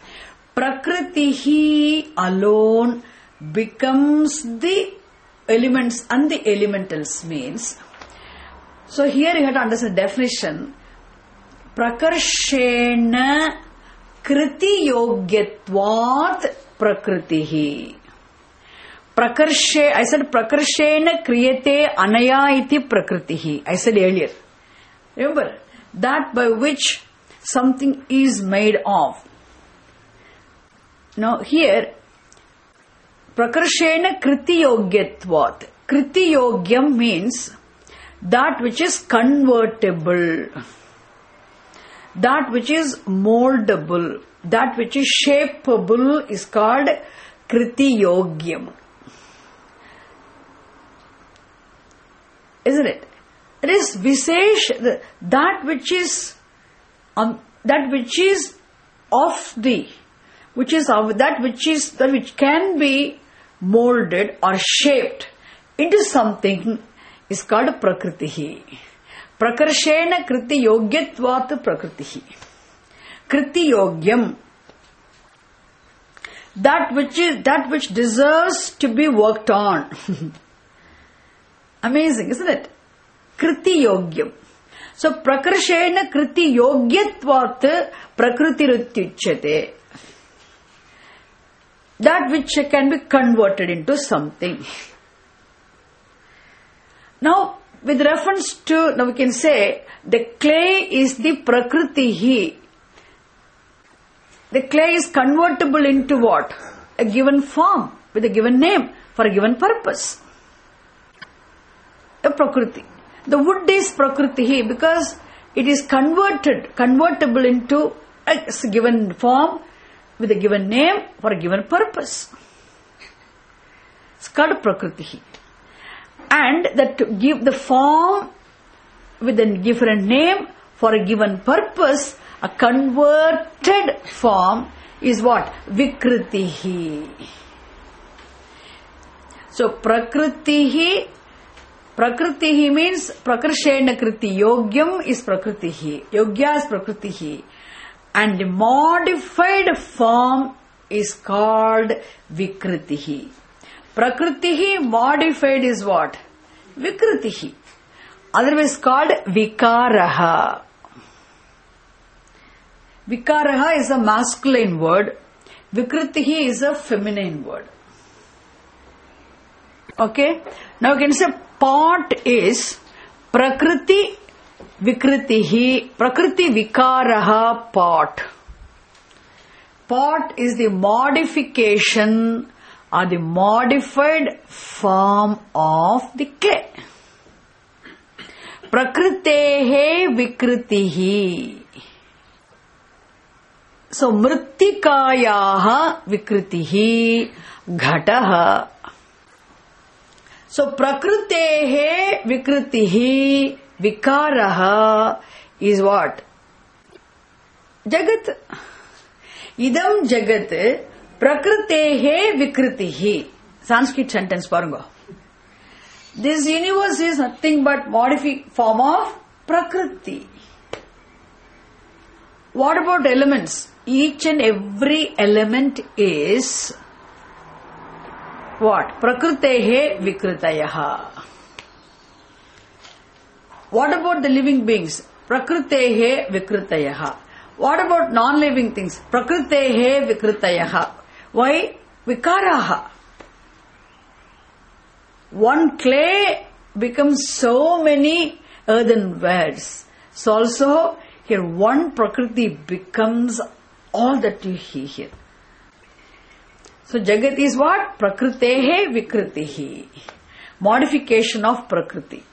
Prakriti alone becomes the elements and the elementals means. So here you have to understand the definition. Prakarshena kriti yogyatvat prakritihi. Prakarshe, I said prakarshena kriyate anaya iti prakritihi. I said earlier. Remember, that by which something is made of. Now here, Prakarshena kriti yogyatvat. Kriti yogyam means that which is convertible, that which is moldable, that which is shapeable is called kriti yogyam. Isn't it? It is visesh, that which is um, that which is of the, which is of that which is that which can be molded or shaped into something is called Prakriti. Prakarshena kriti yogyatvat Prakriti. Kriti yogyam. That which is that which deserves to be worked on. Amazing, isn't it? Kriti yogyam. So Prakarshena kriti yogyatvat Prakriti rutyuchyate. That which can be converted into something. Now, with reference to, now we can say, the clay is the Prakriti. The clay is convertible into what? A given form, with a given name, for a given purpose. A Prakriti. The wood is Prakriti because it is converted, convertible into a given form, with a given name for a given purpose. It's called Prakriti. And that to give the form with a different name for a given purpose, a converted form is what? Vikriti. So Prakriti, Prakriti means Prakarshena kriti. Yogyam is Prakriti. Yogya is Prakriti. And the modified form is called Vikritihi. Prakritihi modified is what? Vikritihi. Otherwise called Vikaraha. Vikaraha is a masculine word. Vikritihi is a feminine word. Okay? Now you can say pot is Prakriti Vikritihi. Prakriti Vikaraha pot. Pot is the modification or the modified form of the clay. Prakritehe Vikritihi. So, Mrittikayaha Vikritihi Ghataha. So, Prakritehe Vikritihi Vikaraha is what? Jagat. Idam Jagat Prakritehe Vikritihi. Sanskrit sentence parunga. This universe is nothing but modified form of Prakriti. What about elements? Each and every element is what? Prakritehe Vikritayaha. What about the living beings? Prakritehe Vikritayaha. What about non-living things? Prakritehe Vikritayaha. Why? Vikaraha. One clay becomes so many earthenwares. So also here one Prakriti becomes all that you see here. So Jagat is what? Prakritehe Vikritihi. Modification of Prakriti.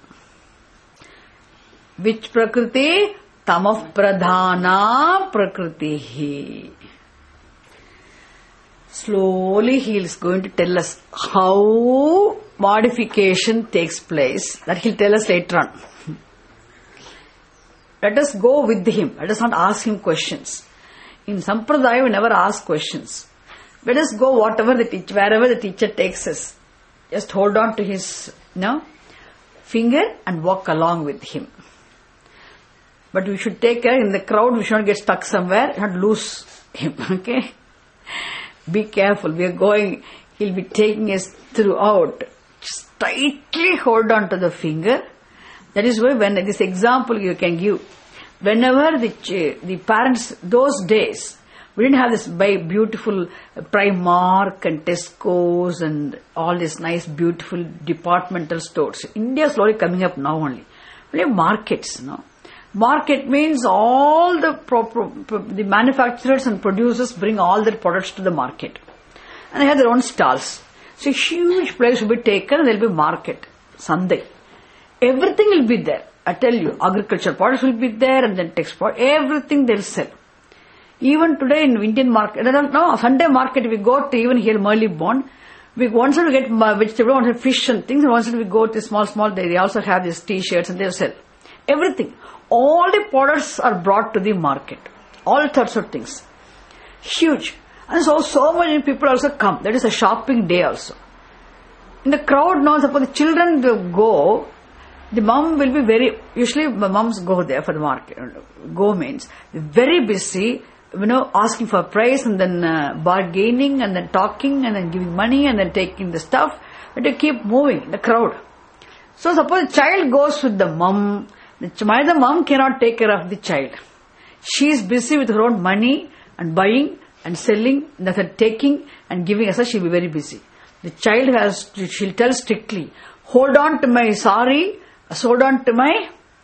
Which Prakriti? Tamah Pradhana Prakritihi. Slowly he is going to tell us how modification takes place. That he will tell us later on. Let us go with him. Let us not ask him questions. In Sampradaya, we never ask questions. Let us go whatever the teacher, wherever the teacher takes us. Just hold on to his, you know, finger and walk along with him. But we should take care in the crowd. We should not get stuck somewhere. Not lose him. Okay. Be careful. We are going. He'll be taking us throughout. Just tightly hold on to the finger. That is why when this example you can give, whenever the the parents, those days, we didn't have this by beautiful Primark and Tesco's and all these nice beautiful departmental stores. India is slowly coming up now only. We have markets, no? Market means all the pro- pro- the manufacturers and producers bring all their products to the market. And they have their own stalls. So a huge place will be taken and there will be market, Sunday. Everything will be there. I tell you, agriculture products will be there and then textile, everything they'll sell. Even today in Indian market, I don't know, Sunday market we go to even here Marylebone, we once we get vegetable, once fish and things, and once we go to small, small, they also have these t-shirts and they'll sell. Everything. All the products are brought to the market. All sorts of things. Huge. And so, so many people also come. That is a shopping day also. In the crowd now, suppose the children will go, the mom will be very, usually moms go there for the market. Go means very busy, you know, asking for price and then uh, bargaining and then talking and then giving money and then taking the stuff. But they keep moving, the crowd. So suppose the child goes with the mom, the mom cannot take care of the child. She is busy with her own money and buying and selling, and taking and giving, so she will be very busy. The child has, to, she'll tell strictly, hold on to my sari, hold on to my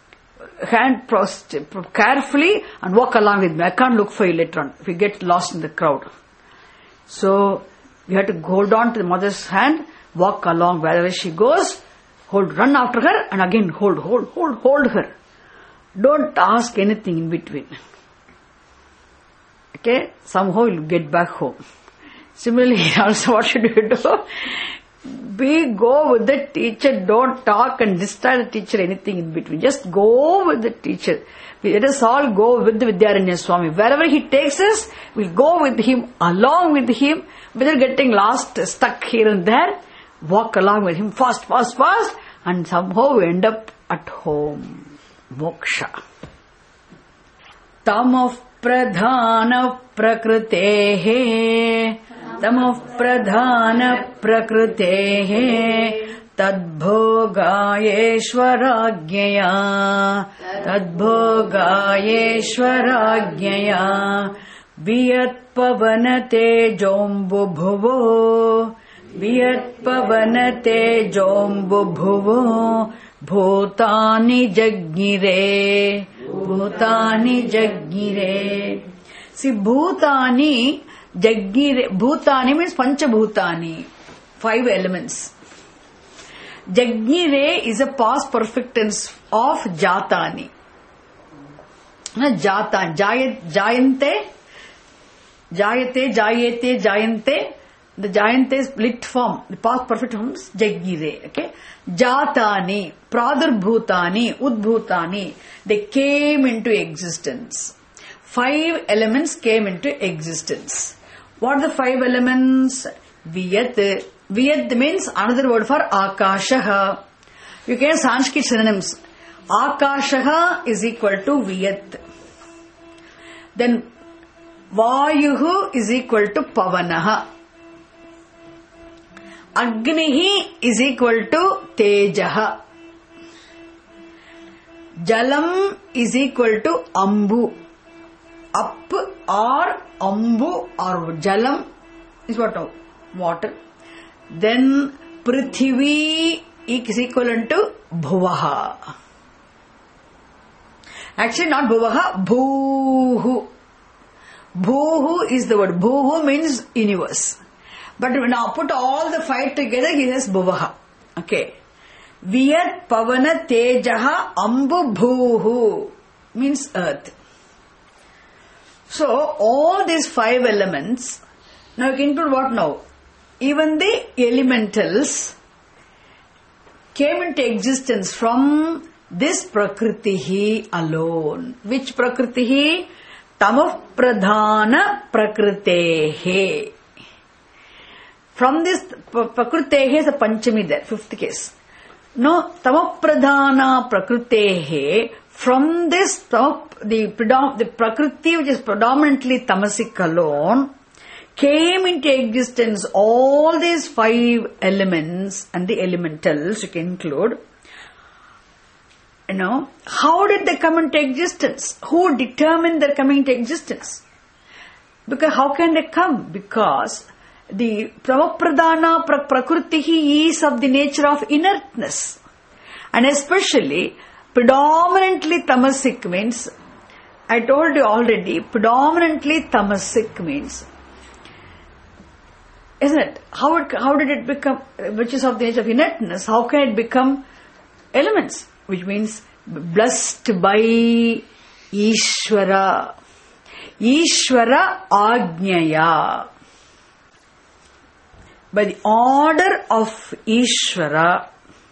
hand carefully and walk along with me. I can't look for you later on if you get lost in the crowd. So, you have to hold on to the mother's hand, walk along wherever she goes, hold, run after her and again hold, hold, hold, hold her. Don't ask anything in between. Okay, somehow you'll get back home. Similarly, also what should you do? Be, go with the teacher, don't talk and distract the teacher anything in between. Just go with the teacher. Let us all go with the Vidyaranya Swami. Wherever he takes us, we'll go with him, along with him, without getting lost, stuck here and there. Walk along with him fast, fast, fast, and somehow we end up at home. Moksha. Tamah Pradhana Prakritehe तमः प्रधान प्रकृतेः तद्भोगायेश्वराज्ञया तद्भोगायेश्वराज्ञया वियत्पवनतेजोऽम्बुभुवो वियत्पवनतेजोऽम्बुभुवो भूतानि जज्ञिरे भूतानि जज्ञिरे. See, bhutani jagire, bhutani means panchabhutani, five elements. Jagire is a past perfect tense of jatani. Na jata, jayat, jayante, jayate, jayete, jayante. The jayante is lit form. The past perfect form is jagire. Okay. Jatani, pradurbhutani, udbhutani. They came into existence. Five elements came into existence. What are the five elements? Viyat. Viyat means another word for akashaha. You can Sanskrit synonyms. Akashaha is equal to Viyat. Then Vayuhu is equal to Pavanaha. Agnihi is equal to Tejaha. Jalam is equal to Ambu. Up or Ambu or Jalam is what? Water. Then Prithvi is equivalent to Bhuvaha. Actually not Bhuvaha, Bhuhu. Bhuhu is the word. Bhuhu means universe. But now put all the five together, he says Bhuvaha. Okay. Viyat Pavana Tejaha Ambu Bhuhu means earth. So all these five elements, now you can include what now? Even the elementals came into existence from this Prakritihi alone. Which Prakritihi? Tamah Pradhana Prakritehe. From this Prakritehe is a Panchami there, fifth case. No, Tamah Pradhana Prakritehe. From this, the, the Prakriti which is predominantly tamasic alone, came into existence all these five elements and the elementals you can include. You know, how did they come into existence? Who determined their coming into existence? Because how can they come? Because the Pravapradana Prakritihi is of the nature of inertness. And especially, predominantly tamasic means, I told you already, predominantly tamasic means, isn't it? How it, how did it become, which is of the nature of inertness, how can it become elements? Which means blessed by Ishvara. Ishvara Ajnaya. By the order of Ishvara.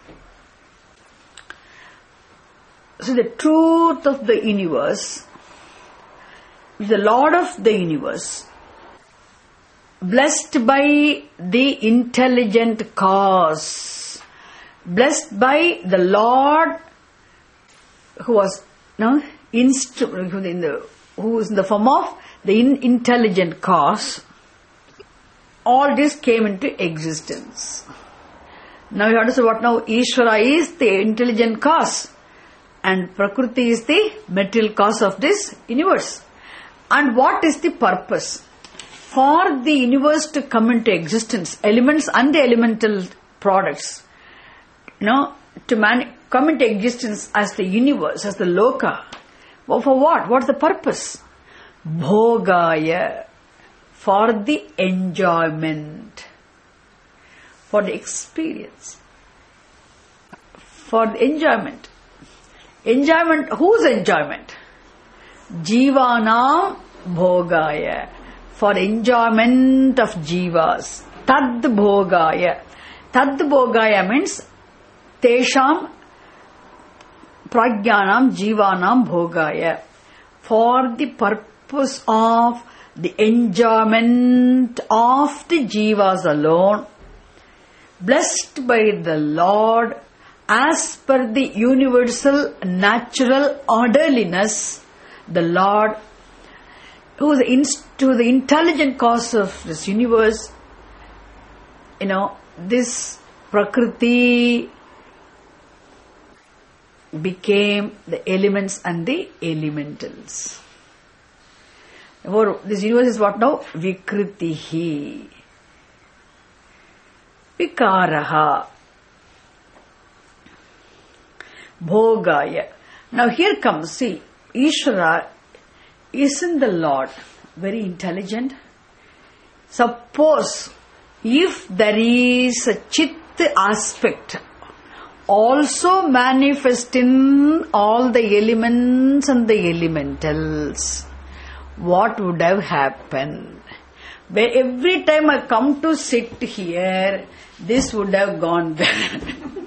So the truth of the universe, the Lord of the universe, blessed by the intelligent cause, blessed by the Lord who was no instru- in the who is in the form of the in- intelligent cause. All this came into existence. Now you understand what now Ishvara is the intelligent cause. And Prakriti is the material cause of this universe. And what is the purpose? For the universe to come into existence, elements and the elemental products, you know, to man- come into existence as the universe, as the loka. Well, for what? What's the purpose? Bhogaya. For the enjoyment. For the experience. For the enjoyment. Enjoyment, whose enjoyment? Jivanam bhogaya. For enjoyment of jivas. Tad bhogaya. Tad bhogaya means tesham prajnanam jivanam bhogaya. For the purpose of the enjoyment of the jivas alone. Blessed by the Lord as per the universal natural orderliness, the Lord, who is to the intelligent cause of this universe, you know, this Prakriti became the elements and the elementals. Therefore, this universe is what now? Vikritihi. Vikaraha. Bhogaya. Now here comes, see, Ishvara, isn't the Lord very intelligent? Suppose if there is a chit aspect also manifest in all the elements and the elementals, what would have happened? Where every time I come to sit here, this would have gone there.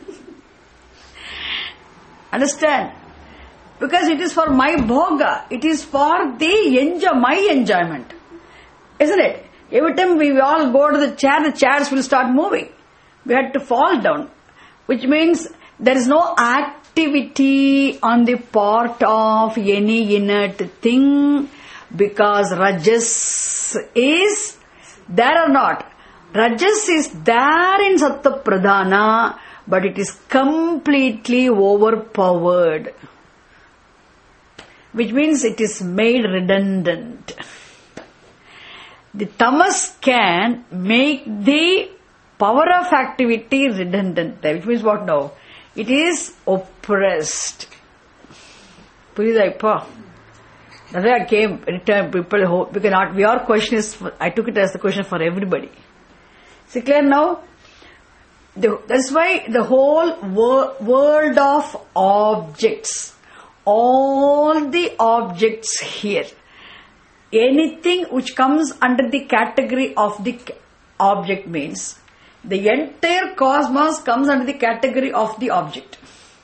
Understand? Because it is for my bhoga, it is for the enjoy, my enjoyment. Isn't it? Every time we all go to the chair, the chairs will start moving. We had to fall down. Which means there is no activity on the part of any inert thing, because Rajas is there or not. Rajas is there in Sattva Pradhana, but it is completely overpowered. Which means it is made redundant. The tamas can make the power of activity redundant there, which means what now? It is oppressed. That's why I came, anytime people who, we cannot, your question is, I took it as the question for everybody. See clear now? The, that's why the whole wor- world of objects, all the objects here, anything which comes under the category of the object means the entire cosmos comes under the category of the object.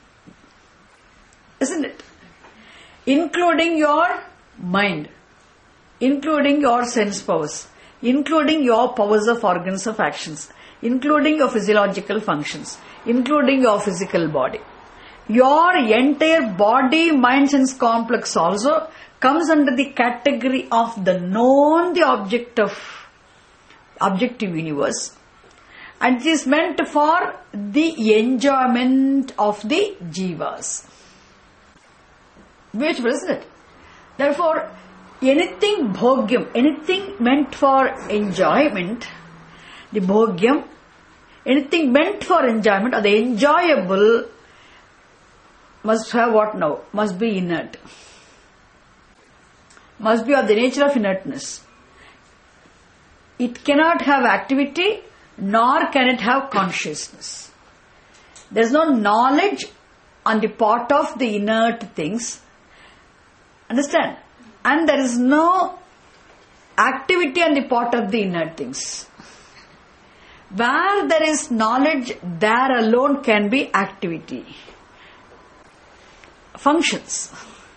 Isn't it? Including your mind, including your sense powers, including your powers of organs of actions, including your physiological functions, including your physical body. Your entire body, mind, sense complex also comes under the category of the known, the object of objective universe, and it is meant for the enjoyment of the jivas. Beautiful, isn't it? Therefore, anything bhogyam, anything meant for enjoyment, the bhogyam, anything meant for enjoyment or the enjoyable must have what now? Must be inert. Must be of the nature of inertness. It cannot have activity, nor can it have consciousness. There is no knowledge on the part of the inert things. Understand? And there is no activity on the part of the inert things. Where there is knowledge, there alone can be activity. Functions.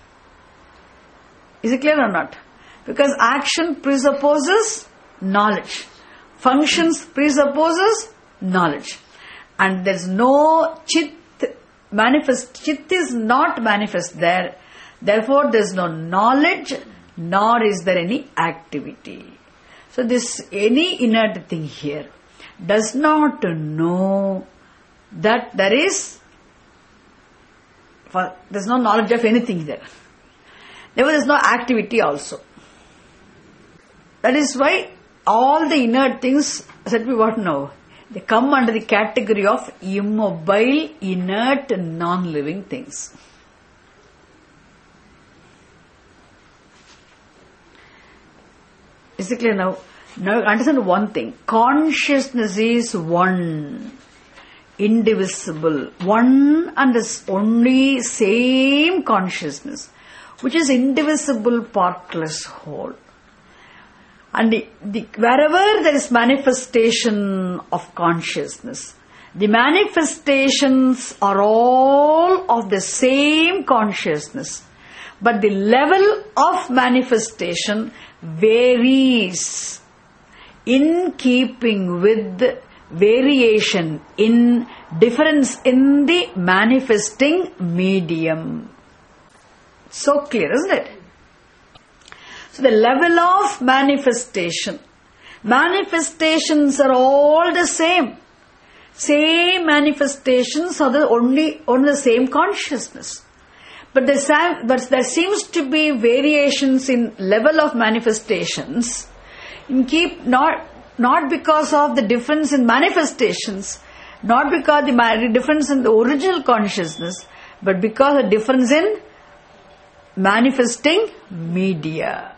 Is it clear or not? Because action presupposes knowledge. Functions presupposes knowledge. And there is no chit manifest. Chit is not manifest there. Therefore, there is no knowledge, nor is there any activity. So, this any inert thing here does not know that there is, there is no knowledge of anything there. Therefore, there is no activity also. That is why all the inert things, said we what now? They come under the category of immobile, inert, non-living things. Is it clear now? Now understand one thing. Consciousness is one, indivisible, one and the only same consciousness, which is indivisible, partless whole. And the, the, wherever there is manifestation of consciousness, the manifestations are all of the same consciousness, but the level of manifestation varies in keeping with variation in difference in the manifesting medium. So clear, isn't it? So the level of manifestation Manifestations are all the same. Same manifestations are the only on the same consciousness. But there, but there seems to be variations in level of manifestations. In keep not not because of the difference in manifestations, not because of the difference in the original consciousness, but because of the difference in manifesting media.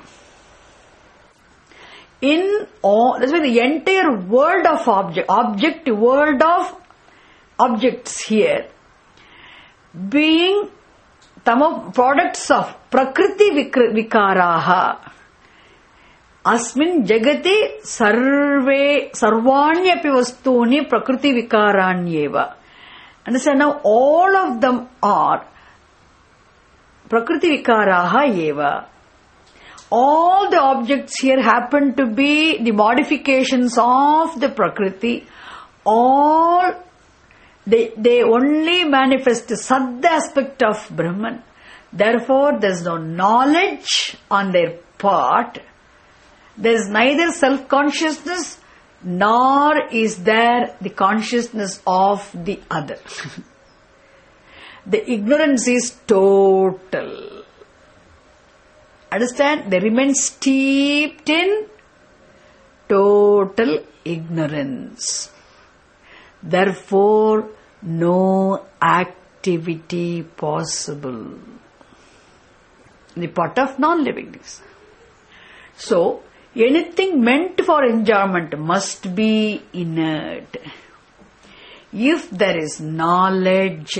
In all, that's why the entire world of object, object, world of objects here, being tama products of prakriti vikaraha, asmin jagati sarve sarvanyapi vastuni prakriti vikaranyeva. Understand now, all of them are prakriti vikaraha eva. All the objects here happen to be the modifications of the prakriti. All they they only manifest the sad aspect of Brahman. Therefore, there is no knowledge on their part. There is neither self-consciousness nor is there the consciousness of the other. The ignorance is total. Understand? They remain steeped in total ignorance. Therefore, no activity possible. The part of non-livingness. So, anything meant for enjoyment must be inert. If there is knowledge,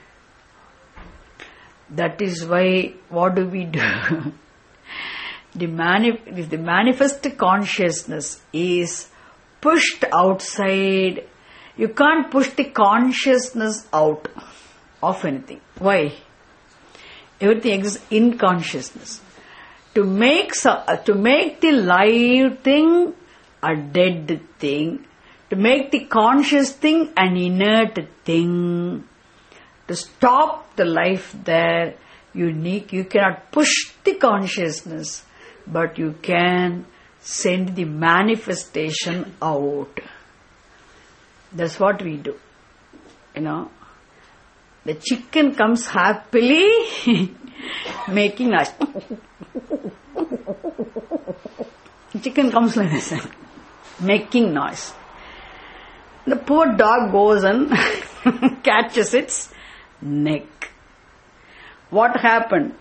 that is why, what do we do? The mani- if the manifest consciousness is pushed outside, you can't push the consciousness out of anything. Why? Everything exists in consciousness. To make so, to make the live thing a dead thing, to make the conscious thing an inert thing, to stop the life there, you need, you cannot push the consciousness, but you can send the manifestation out. That's what we do. You know, the chicken comes happily making noise. Chicken comes like this, making noise. The poor dog goes and catches its neck. What happened?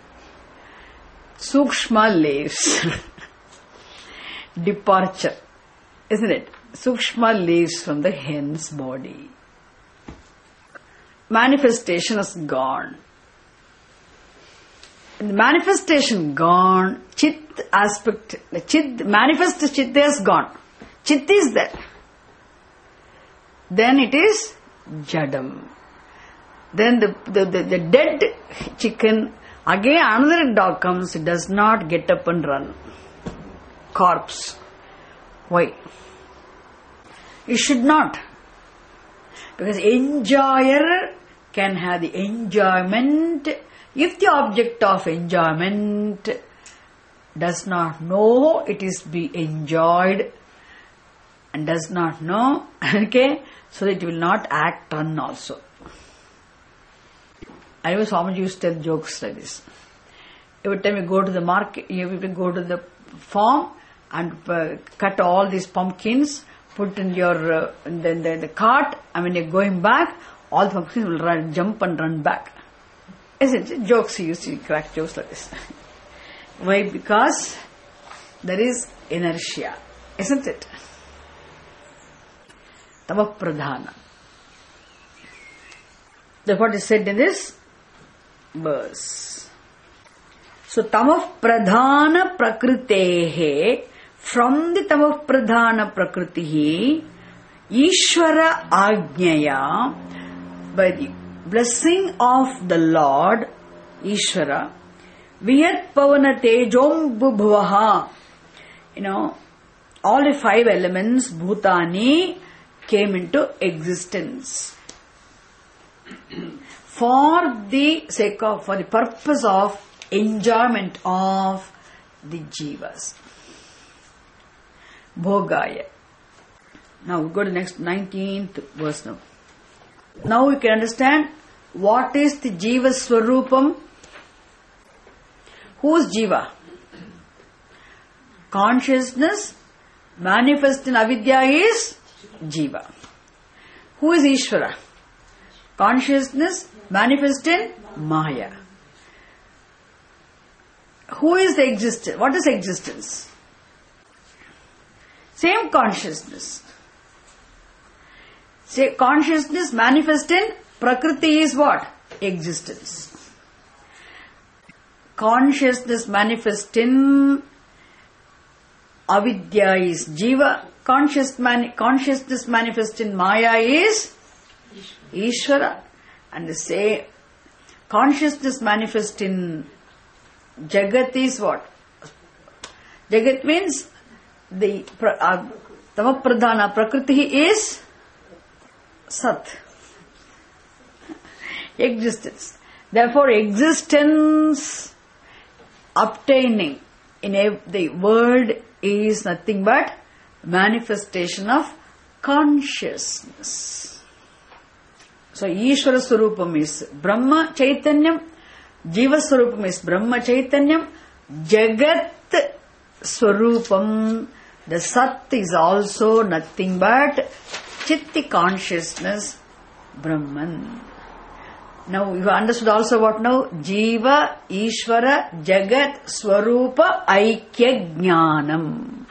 Sukshma leaves. Departure. Isn't it? Sukshma leaves from the hen's body. Manifestation is gone. The manifestation gone, chit aspect, the chit, manifest chit is gone. Chit is there. Then it is jadam. Then the, the, the, the dead chicken, again another dog comes, it does not get up and run. Corpse. Why? It should not. Because enjoyer can have the enjoyment. If the object of enjoyment does not know it is be enjoyed and does not know, okay, so that it will not act run also. I was Swamiji used to tell jokes like this. Every time you go to the market, you go to the farm and uh, cut all these pumpkins, put in your uh, in the, the, the cart, and when you're going back, all the pumpkins will run, jump and run back. Isn't it? Jokes, he used to crack jokes like this. Why? Because there is inertia. Isn't it? Tava pradhana. That's what is said in this verse. So, tamav pradhana prakritehe, from the tamav pradhana prakritihi, Ishvara Ajnaya, by the blessing of the Lord, Ishvara, Viyat Pavana Tejom Bhubhavaha, you know, all the five elements, Bhutani, came into existence. For the sake of, for the purpose of enjoyment of the jivas. bhogaya. Now we go to the next nineteenth verse now. Now we can understand what is the Jiva Swarupam. Who is Jiva? Consciousness manifest in avidya is Jiva. Who is Ishvara? Consciousness manifest in Maya. Who is the existence? What is existence? Same consciousness. Say consciousness manifest in Prakriti is what? Existence. Consciousness manifest in avidya is Jiva. Conscious mani- consciousness manifest in Maya is Ishvara. And they say consciousness manifest in Jagat is what? Jagat means the uh, Tamapradhana Prakriti is Sat. Existence. Therefore, existence obtaining in a, the world is nothing but manifestation of consciousness. So, Ishvara Swarupam is Brahma Chaitanyam, Jiva Swarupam is Brahma Chaitanyam, Jagat Swarupam, the Sat is also nothing but Chitti consciousness, Brahman. Now, you understood also what now? Jiva, Ishvara, Jagat, Swarupa, Aikya Jnanam.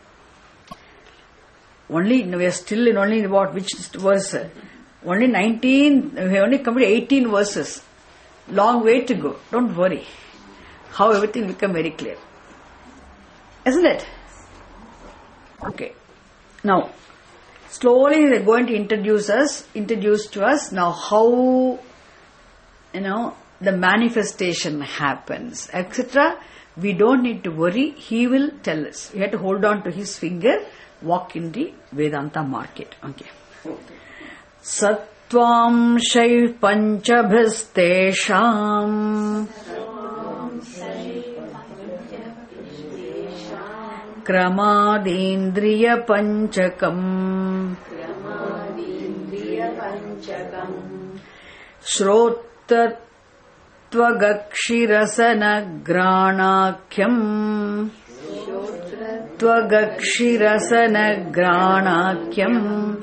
Only, we are still in only what, which verse? Only nineteen, we have only completed eighteen verses. Long way to go. Don't worry. How everything will become very clear. Isn't it? Okay. Now, slowly they are going to introduce us, introduce to us now how, you know, the manifestation happens, et cetera. We don't need to worry. He will tell us. We have to hold on to his finger, walk in the Vedanta market. Okay. Sattvam shai panchabhistesham kramadindriya panchakam Shrotattvagakshirasanagranakyam Tvagakshirasanagranakyam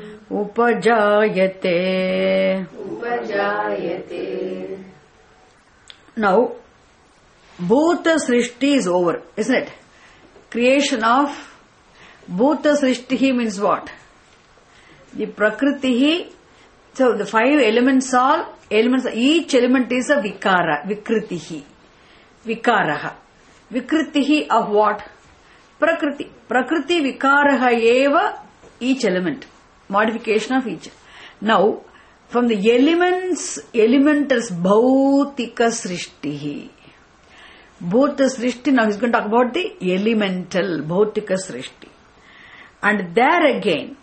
Upajayate. Upajayate. Now, Bhuta Srishti is over, isn't it? Creation of Bhuta Srishti means what? The Prakriti. So the five elements are elements. Each element is a Vikara, Vikritihi, Vikaraha. Vikritihi of what? Prakriti. Prakriti Vikaraha eva each element. Modification of each. Now, from the elements, elementals Bhautika Srishtihi. Bhuta Srishti, now he's going to talk about the elemental Bhautika Srishti. And there again,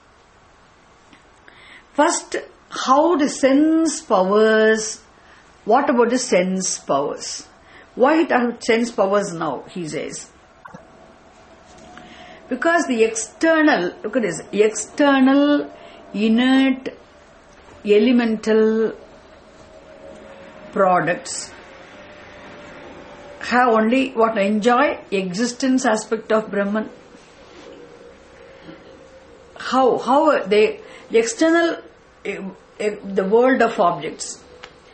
first, how the sense powers, what about the sense powers? Why he talks about sense powers now, he says? Because the external, look at this, external, inert, elemental products have only what enjoy existence aspect of Brahman. How? How they, the external, uh, uh, the world of objects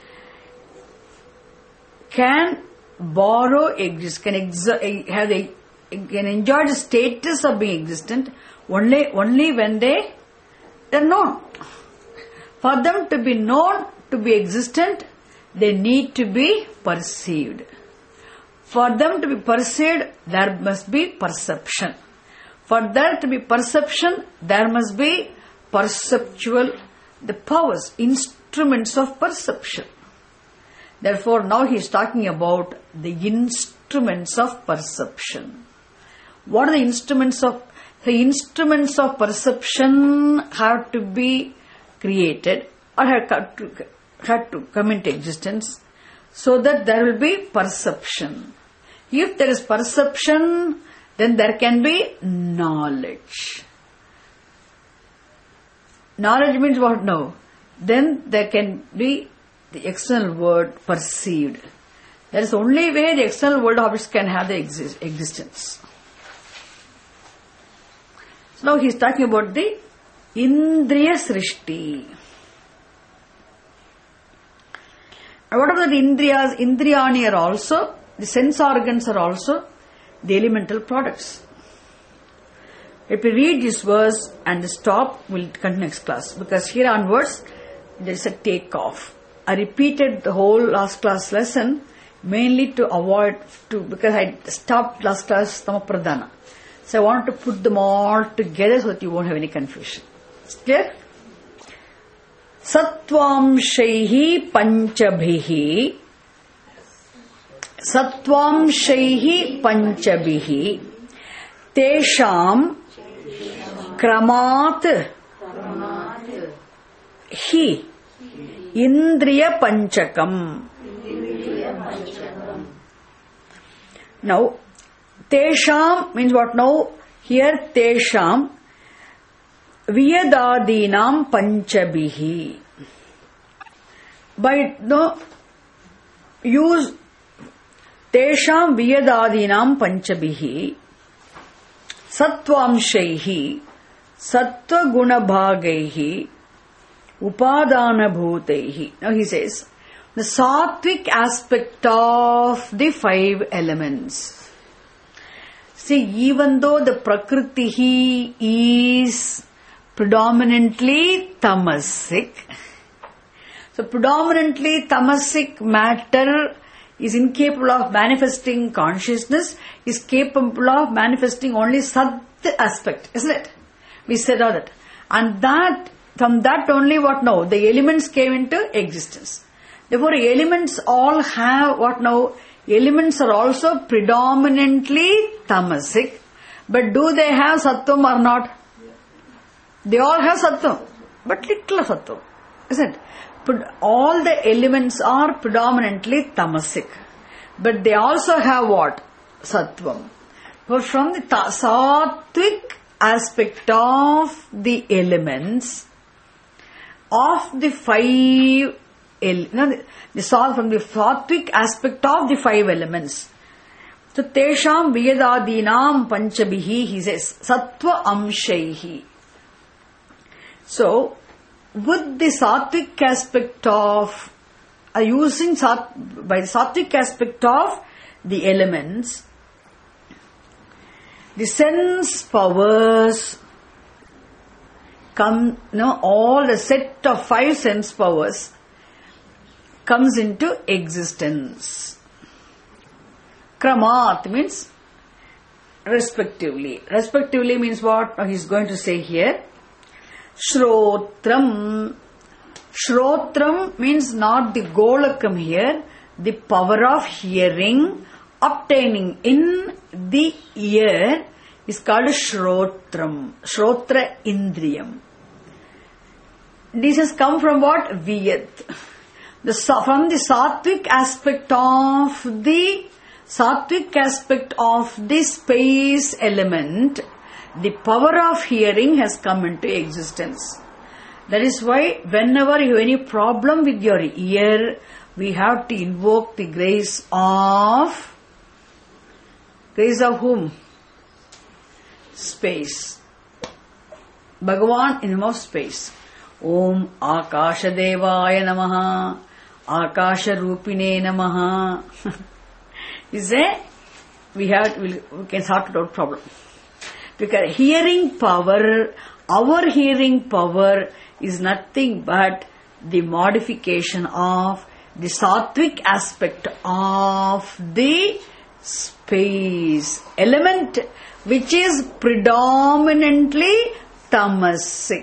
can borrow exist, can exa- have a, can enjoy the status of being existent only, only when they, they are known. For them to be known, to be existent, they need to be perceived. For them to be perceived, there must be perception. For there to be perception, there must be perceptual, the powers, instruments of perception. Therefore, now he is talking about the instruments of perception. What are the instruments of, the instruments of perception have to be created or have to, have to come into existence so that there will be perception. If there is perception, then there can be knowledge. Knowledge means what now? Then there can be the external world perceived. That is the only way the external world objects can have the exist- existence. So now he is talking about the Indriya Srishti. And what about the Indriyas? Indriyani are also, the sense organs are also the elemental products. If we read this verse and stop, we'll continue next class. Because here onwards, there is a take-off. I repeated the whole last class lesson mainly to avoid, to because I stopped last class Tamapradhana. So I wanted to put them all together so that you won't have any confusion. Clear? Satvamshaihi panchabhihi Satvamshaihi panchabhihi Tesham Kramat Hi Indriya Panchakam. Now, Tesham means what now? Here, Tesham Vyadadinam Panchabhihi. By no use Tesham Vyadadinam Panchabhihi Satvamshaihi Sattva Guna Bhagaihi Upadana Bhutaihi. Now he says, the sattvic aspect of the five elements. See, even though the Prakriti is predominantly tamasic, so predominantly tamasic matter is incapable of manifesting consciousness, is capable of manifesting only Sat aspect, isn't it? We said all that. And that, from that only what now? The elements came into existence. Therefore, elements all have what now? Elements are also predominantly tamasic. But do they have sattvam or not? They all have sattvam, but little sattvam, isn't it? But all the elements are predominantly tamasic. But they also have what? Sattvam. But from the ta- sattvic aspect of the elements, of the five El, no, the, the solve from the sattvic aspect of the five elements. So, Tesham Vyadadinam Panchabhihi, he says, Sattva Amshaihi. So, with the sattvic aspect of, uh, using sat, by the sattvic aspect of the elements, the sense powers come, no, all the set of five sense powers comes into existence. Kramat means respectively. Respectively means what? He is going to say here. Shrotram. Shrotram means not the golakam here, the power of hearing obtaining in the ear is called Shrotram. Shrotra Indriyam. This has come from what? Vyat. The, from the sattvic aspect of the sattvic aspect of the space element, the power of hearing has come into existence. That is why whenever you have any problem with your ear, we have to invoke the grace of, grace of whom? Space. Bhagavan in the name of space. Om Akasha Devaya Namaha. Akasha Rupine Namaha. Is a, we have, we can sort it out problem. Because hearing power, our hearing power is nothing but the modification of the sattvic aspect of the space element, which is predominantly tamasic.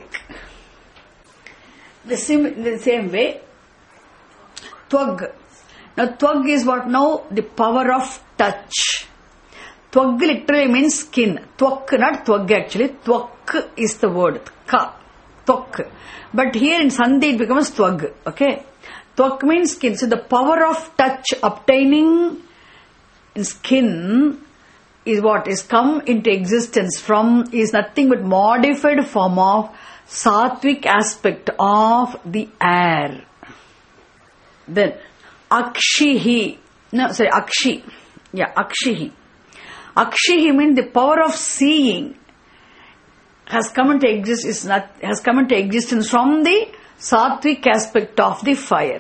The same, the same way, Twag. Now, Twag is what now? The power of touch. Twag literally means skin. Twak, not Twag actually. Twak is the word. Ka. Twak. But here in Sandhi it becomes Twag. Okay. Twak means skin. So, the power of touch obtaining in skin is what is come into existence from is nothing but modified form of sattvic aspect of the air. Then Akshihi, no sorry Akshi, yeah Akshihi. Akshihi means the power of seeing has come into exist is not has come into existence from the sattvic aspect of the fire.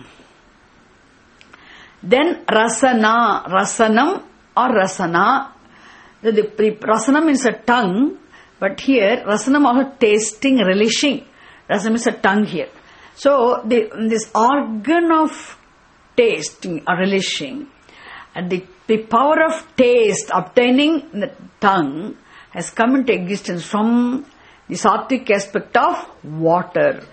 Then Rasana, Rasanam or Rasana. The, the, the Rasanam means a tongue, but here Rasanam also tasting, relishing. Rasanam is a tongue here. So the, this organ of tasting or relishing, and the, the power of taste obtaining in the tongue has come into existence from the sattvic aspect of water.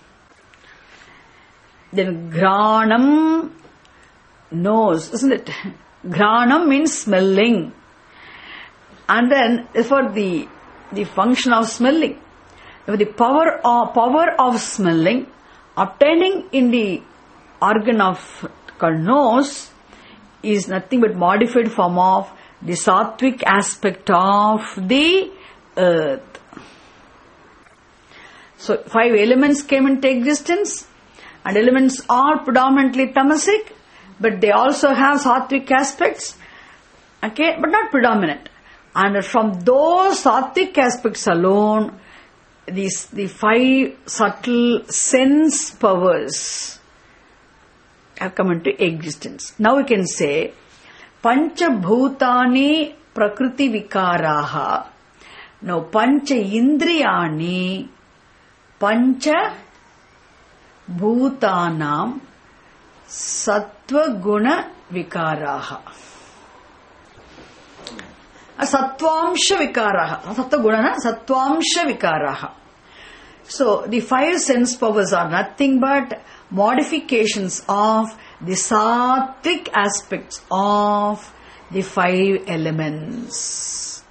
Then Granam, nose, isn't it? Granam means smelling. And then for the the function of smelling, the power of, power of smelling obtaining in the organ of called nose is nothing but modified form of the sattvic aspect of the earth. So five elements came into existence, and elements are predominantly tamasic, but they also have sattvic aspects, okay, but not predominant. And from those sattvic aspects alone, these the five subtle sense powers have come into existence. Now we can say, Pancha Bhutani Prakriti Vikaraha. Now Pancha Indriyani Pancha Bhutanam Sattva Guna Vikaraha. Sattvamsha Vikaraha. Sattva Guna, Sattvamsha Vikaraha. So the five sense powers are nothing but modifications of the sattvic aspects of the five elements.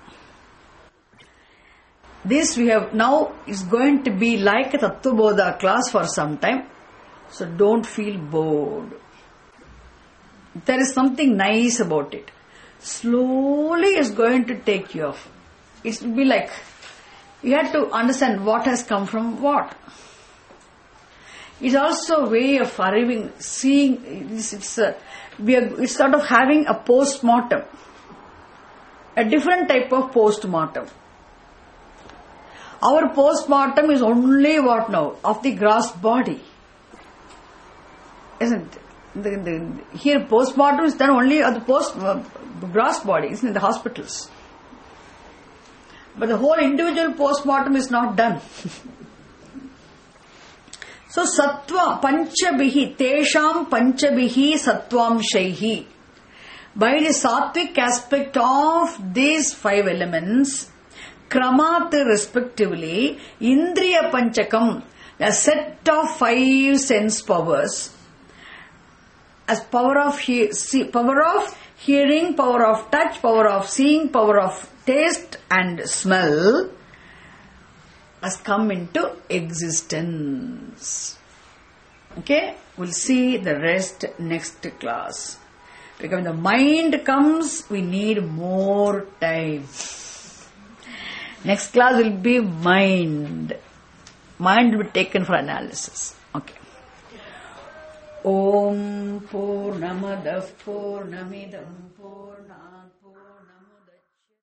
This we have now is going to be like a Tattvabodha class for some time. So don't feel bored. There is something nice about it. Slowly is going to take you off. It will be like you have to understand what has come from what. It's also a way of arriving, seeing. It's, it's, a, we are, it's sort of having a post-mortem, a different type of post-mortem. Our post-mortem is only what now? Of the gross body. Isn't it? The, the, here post-mortem is done only of the post, uh, gross body, isn't it, in the hospitals. But the whole individual post-mortem is not done. So sattva panchabihi, tesham panchabihi sattvamshaihi. By the sattvic aspect of these five elements, kramat respectively, indriya panchakam, a set of five sense powers, as power of he- see, power of hearing, power of touch, power of seeing, power of taste and smell, has come into existence. Okay, we'll see the rest next class. Because when the mind comes, we need more time. Next class will be mind. Mind will be taken for analysis. Okay. Om Purnamadav Purnamidam Purnat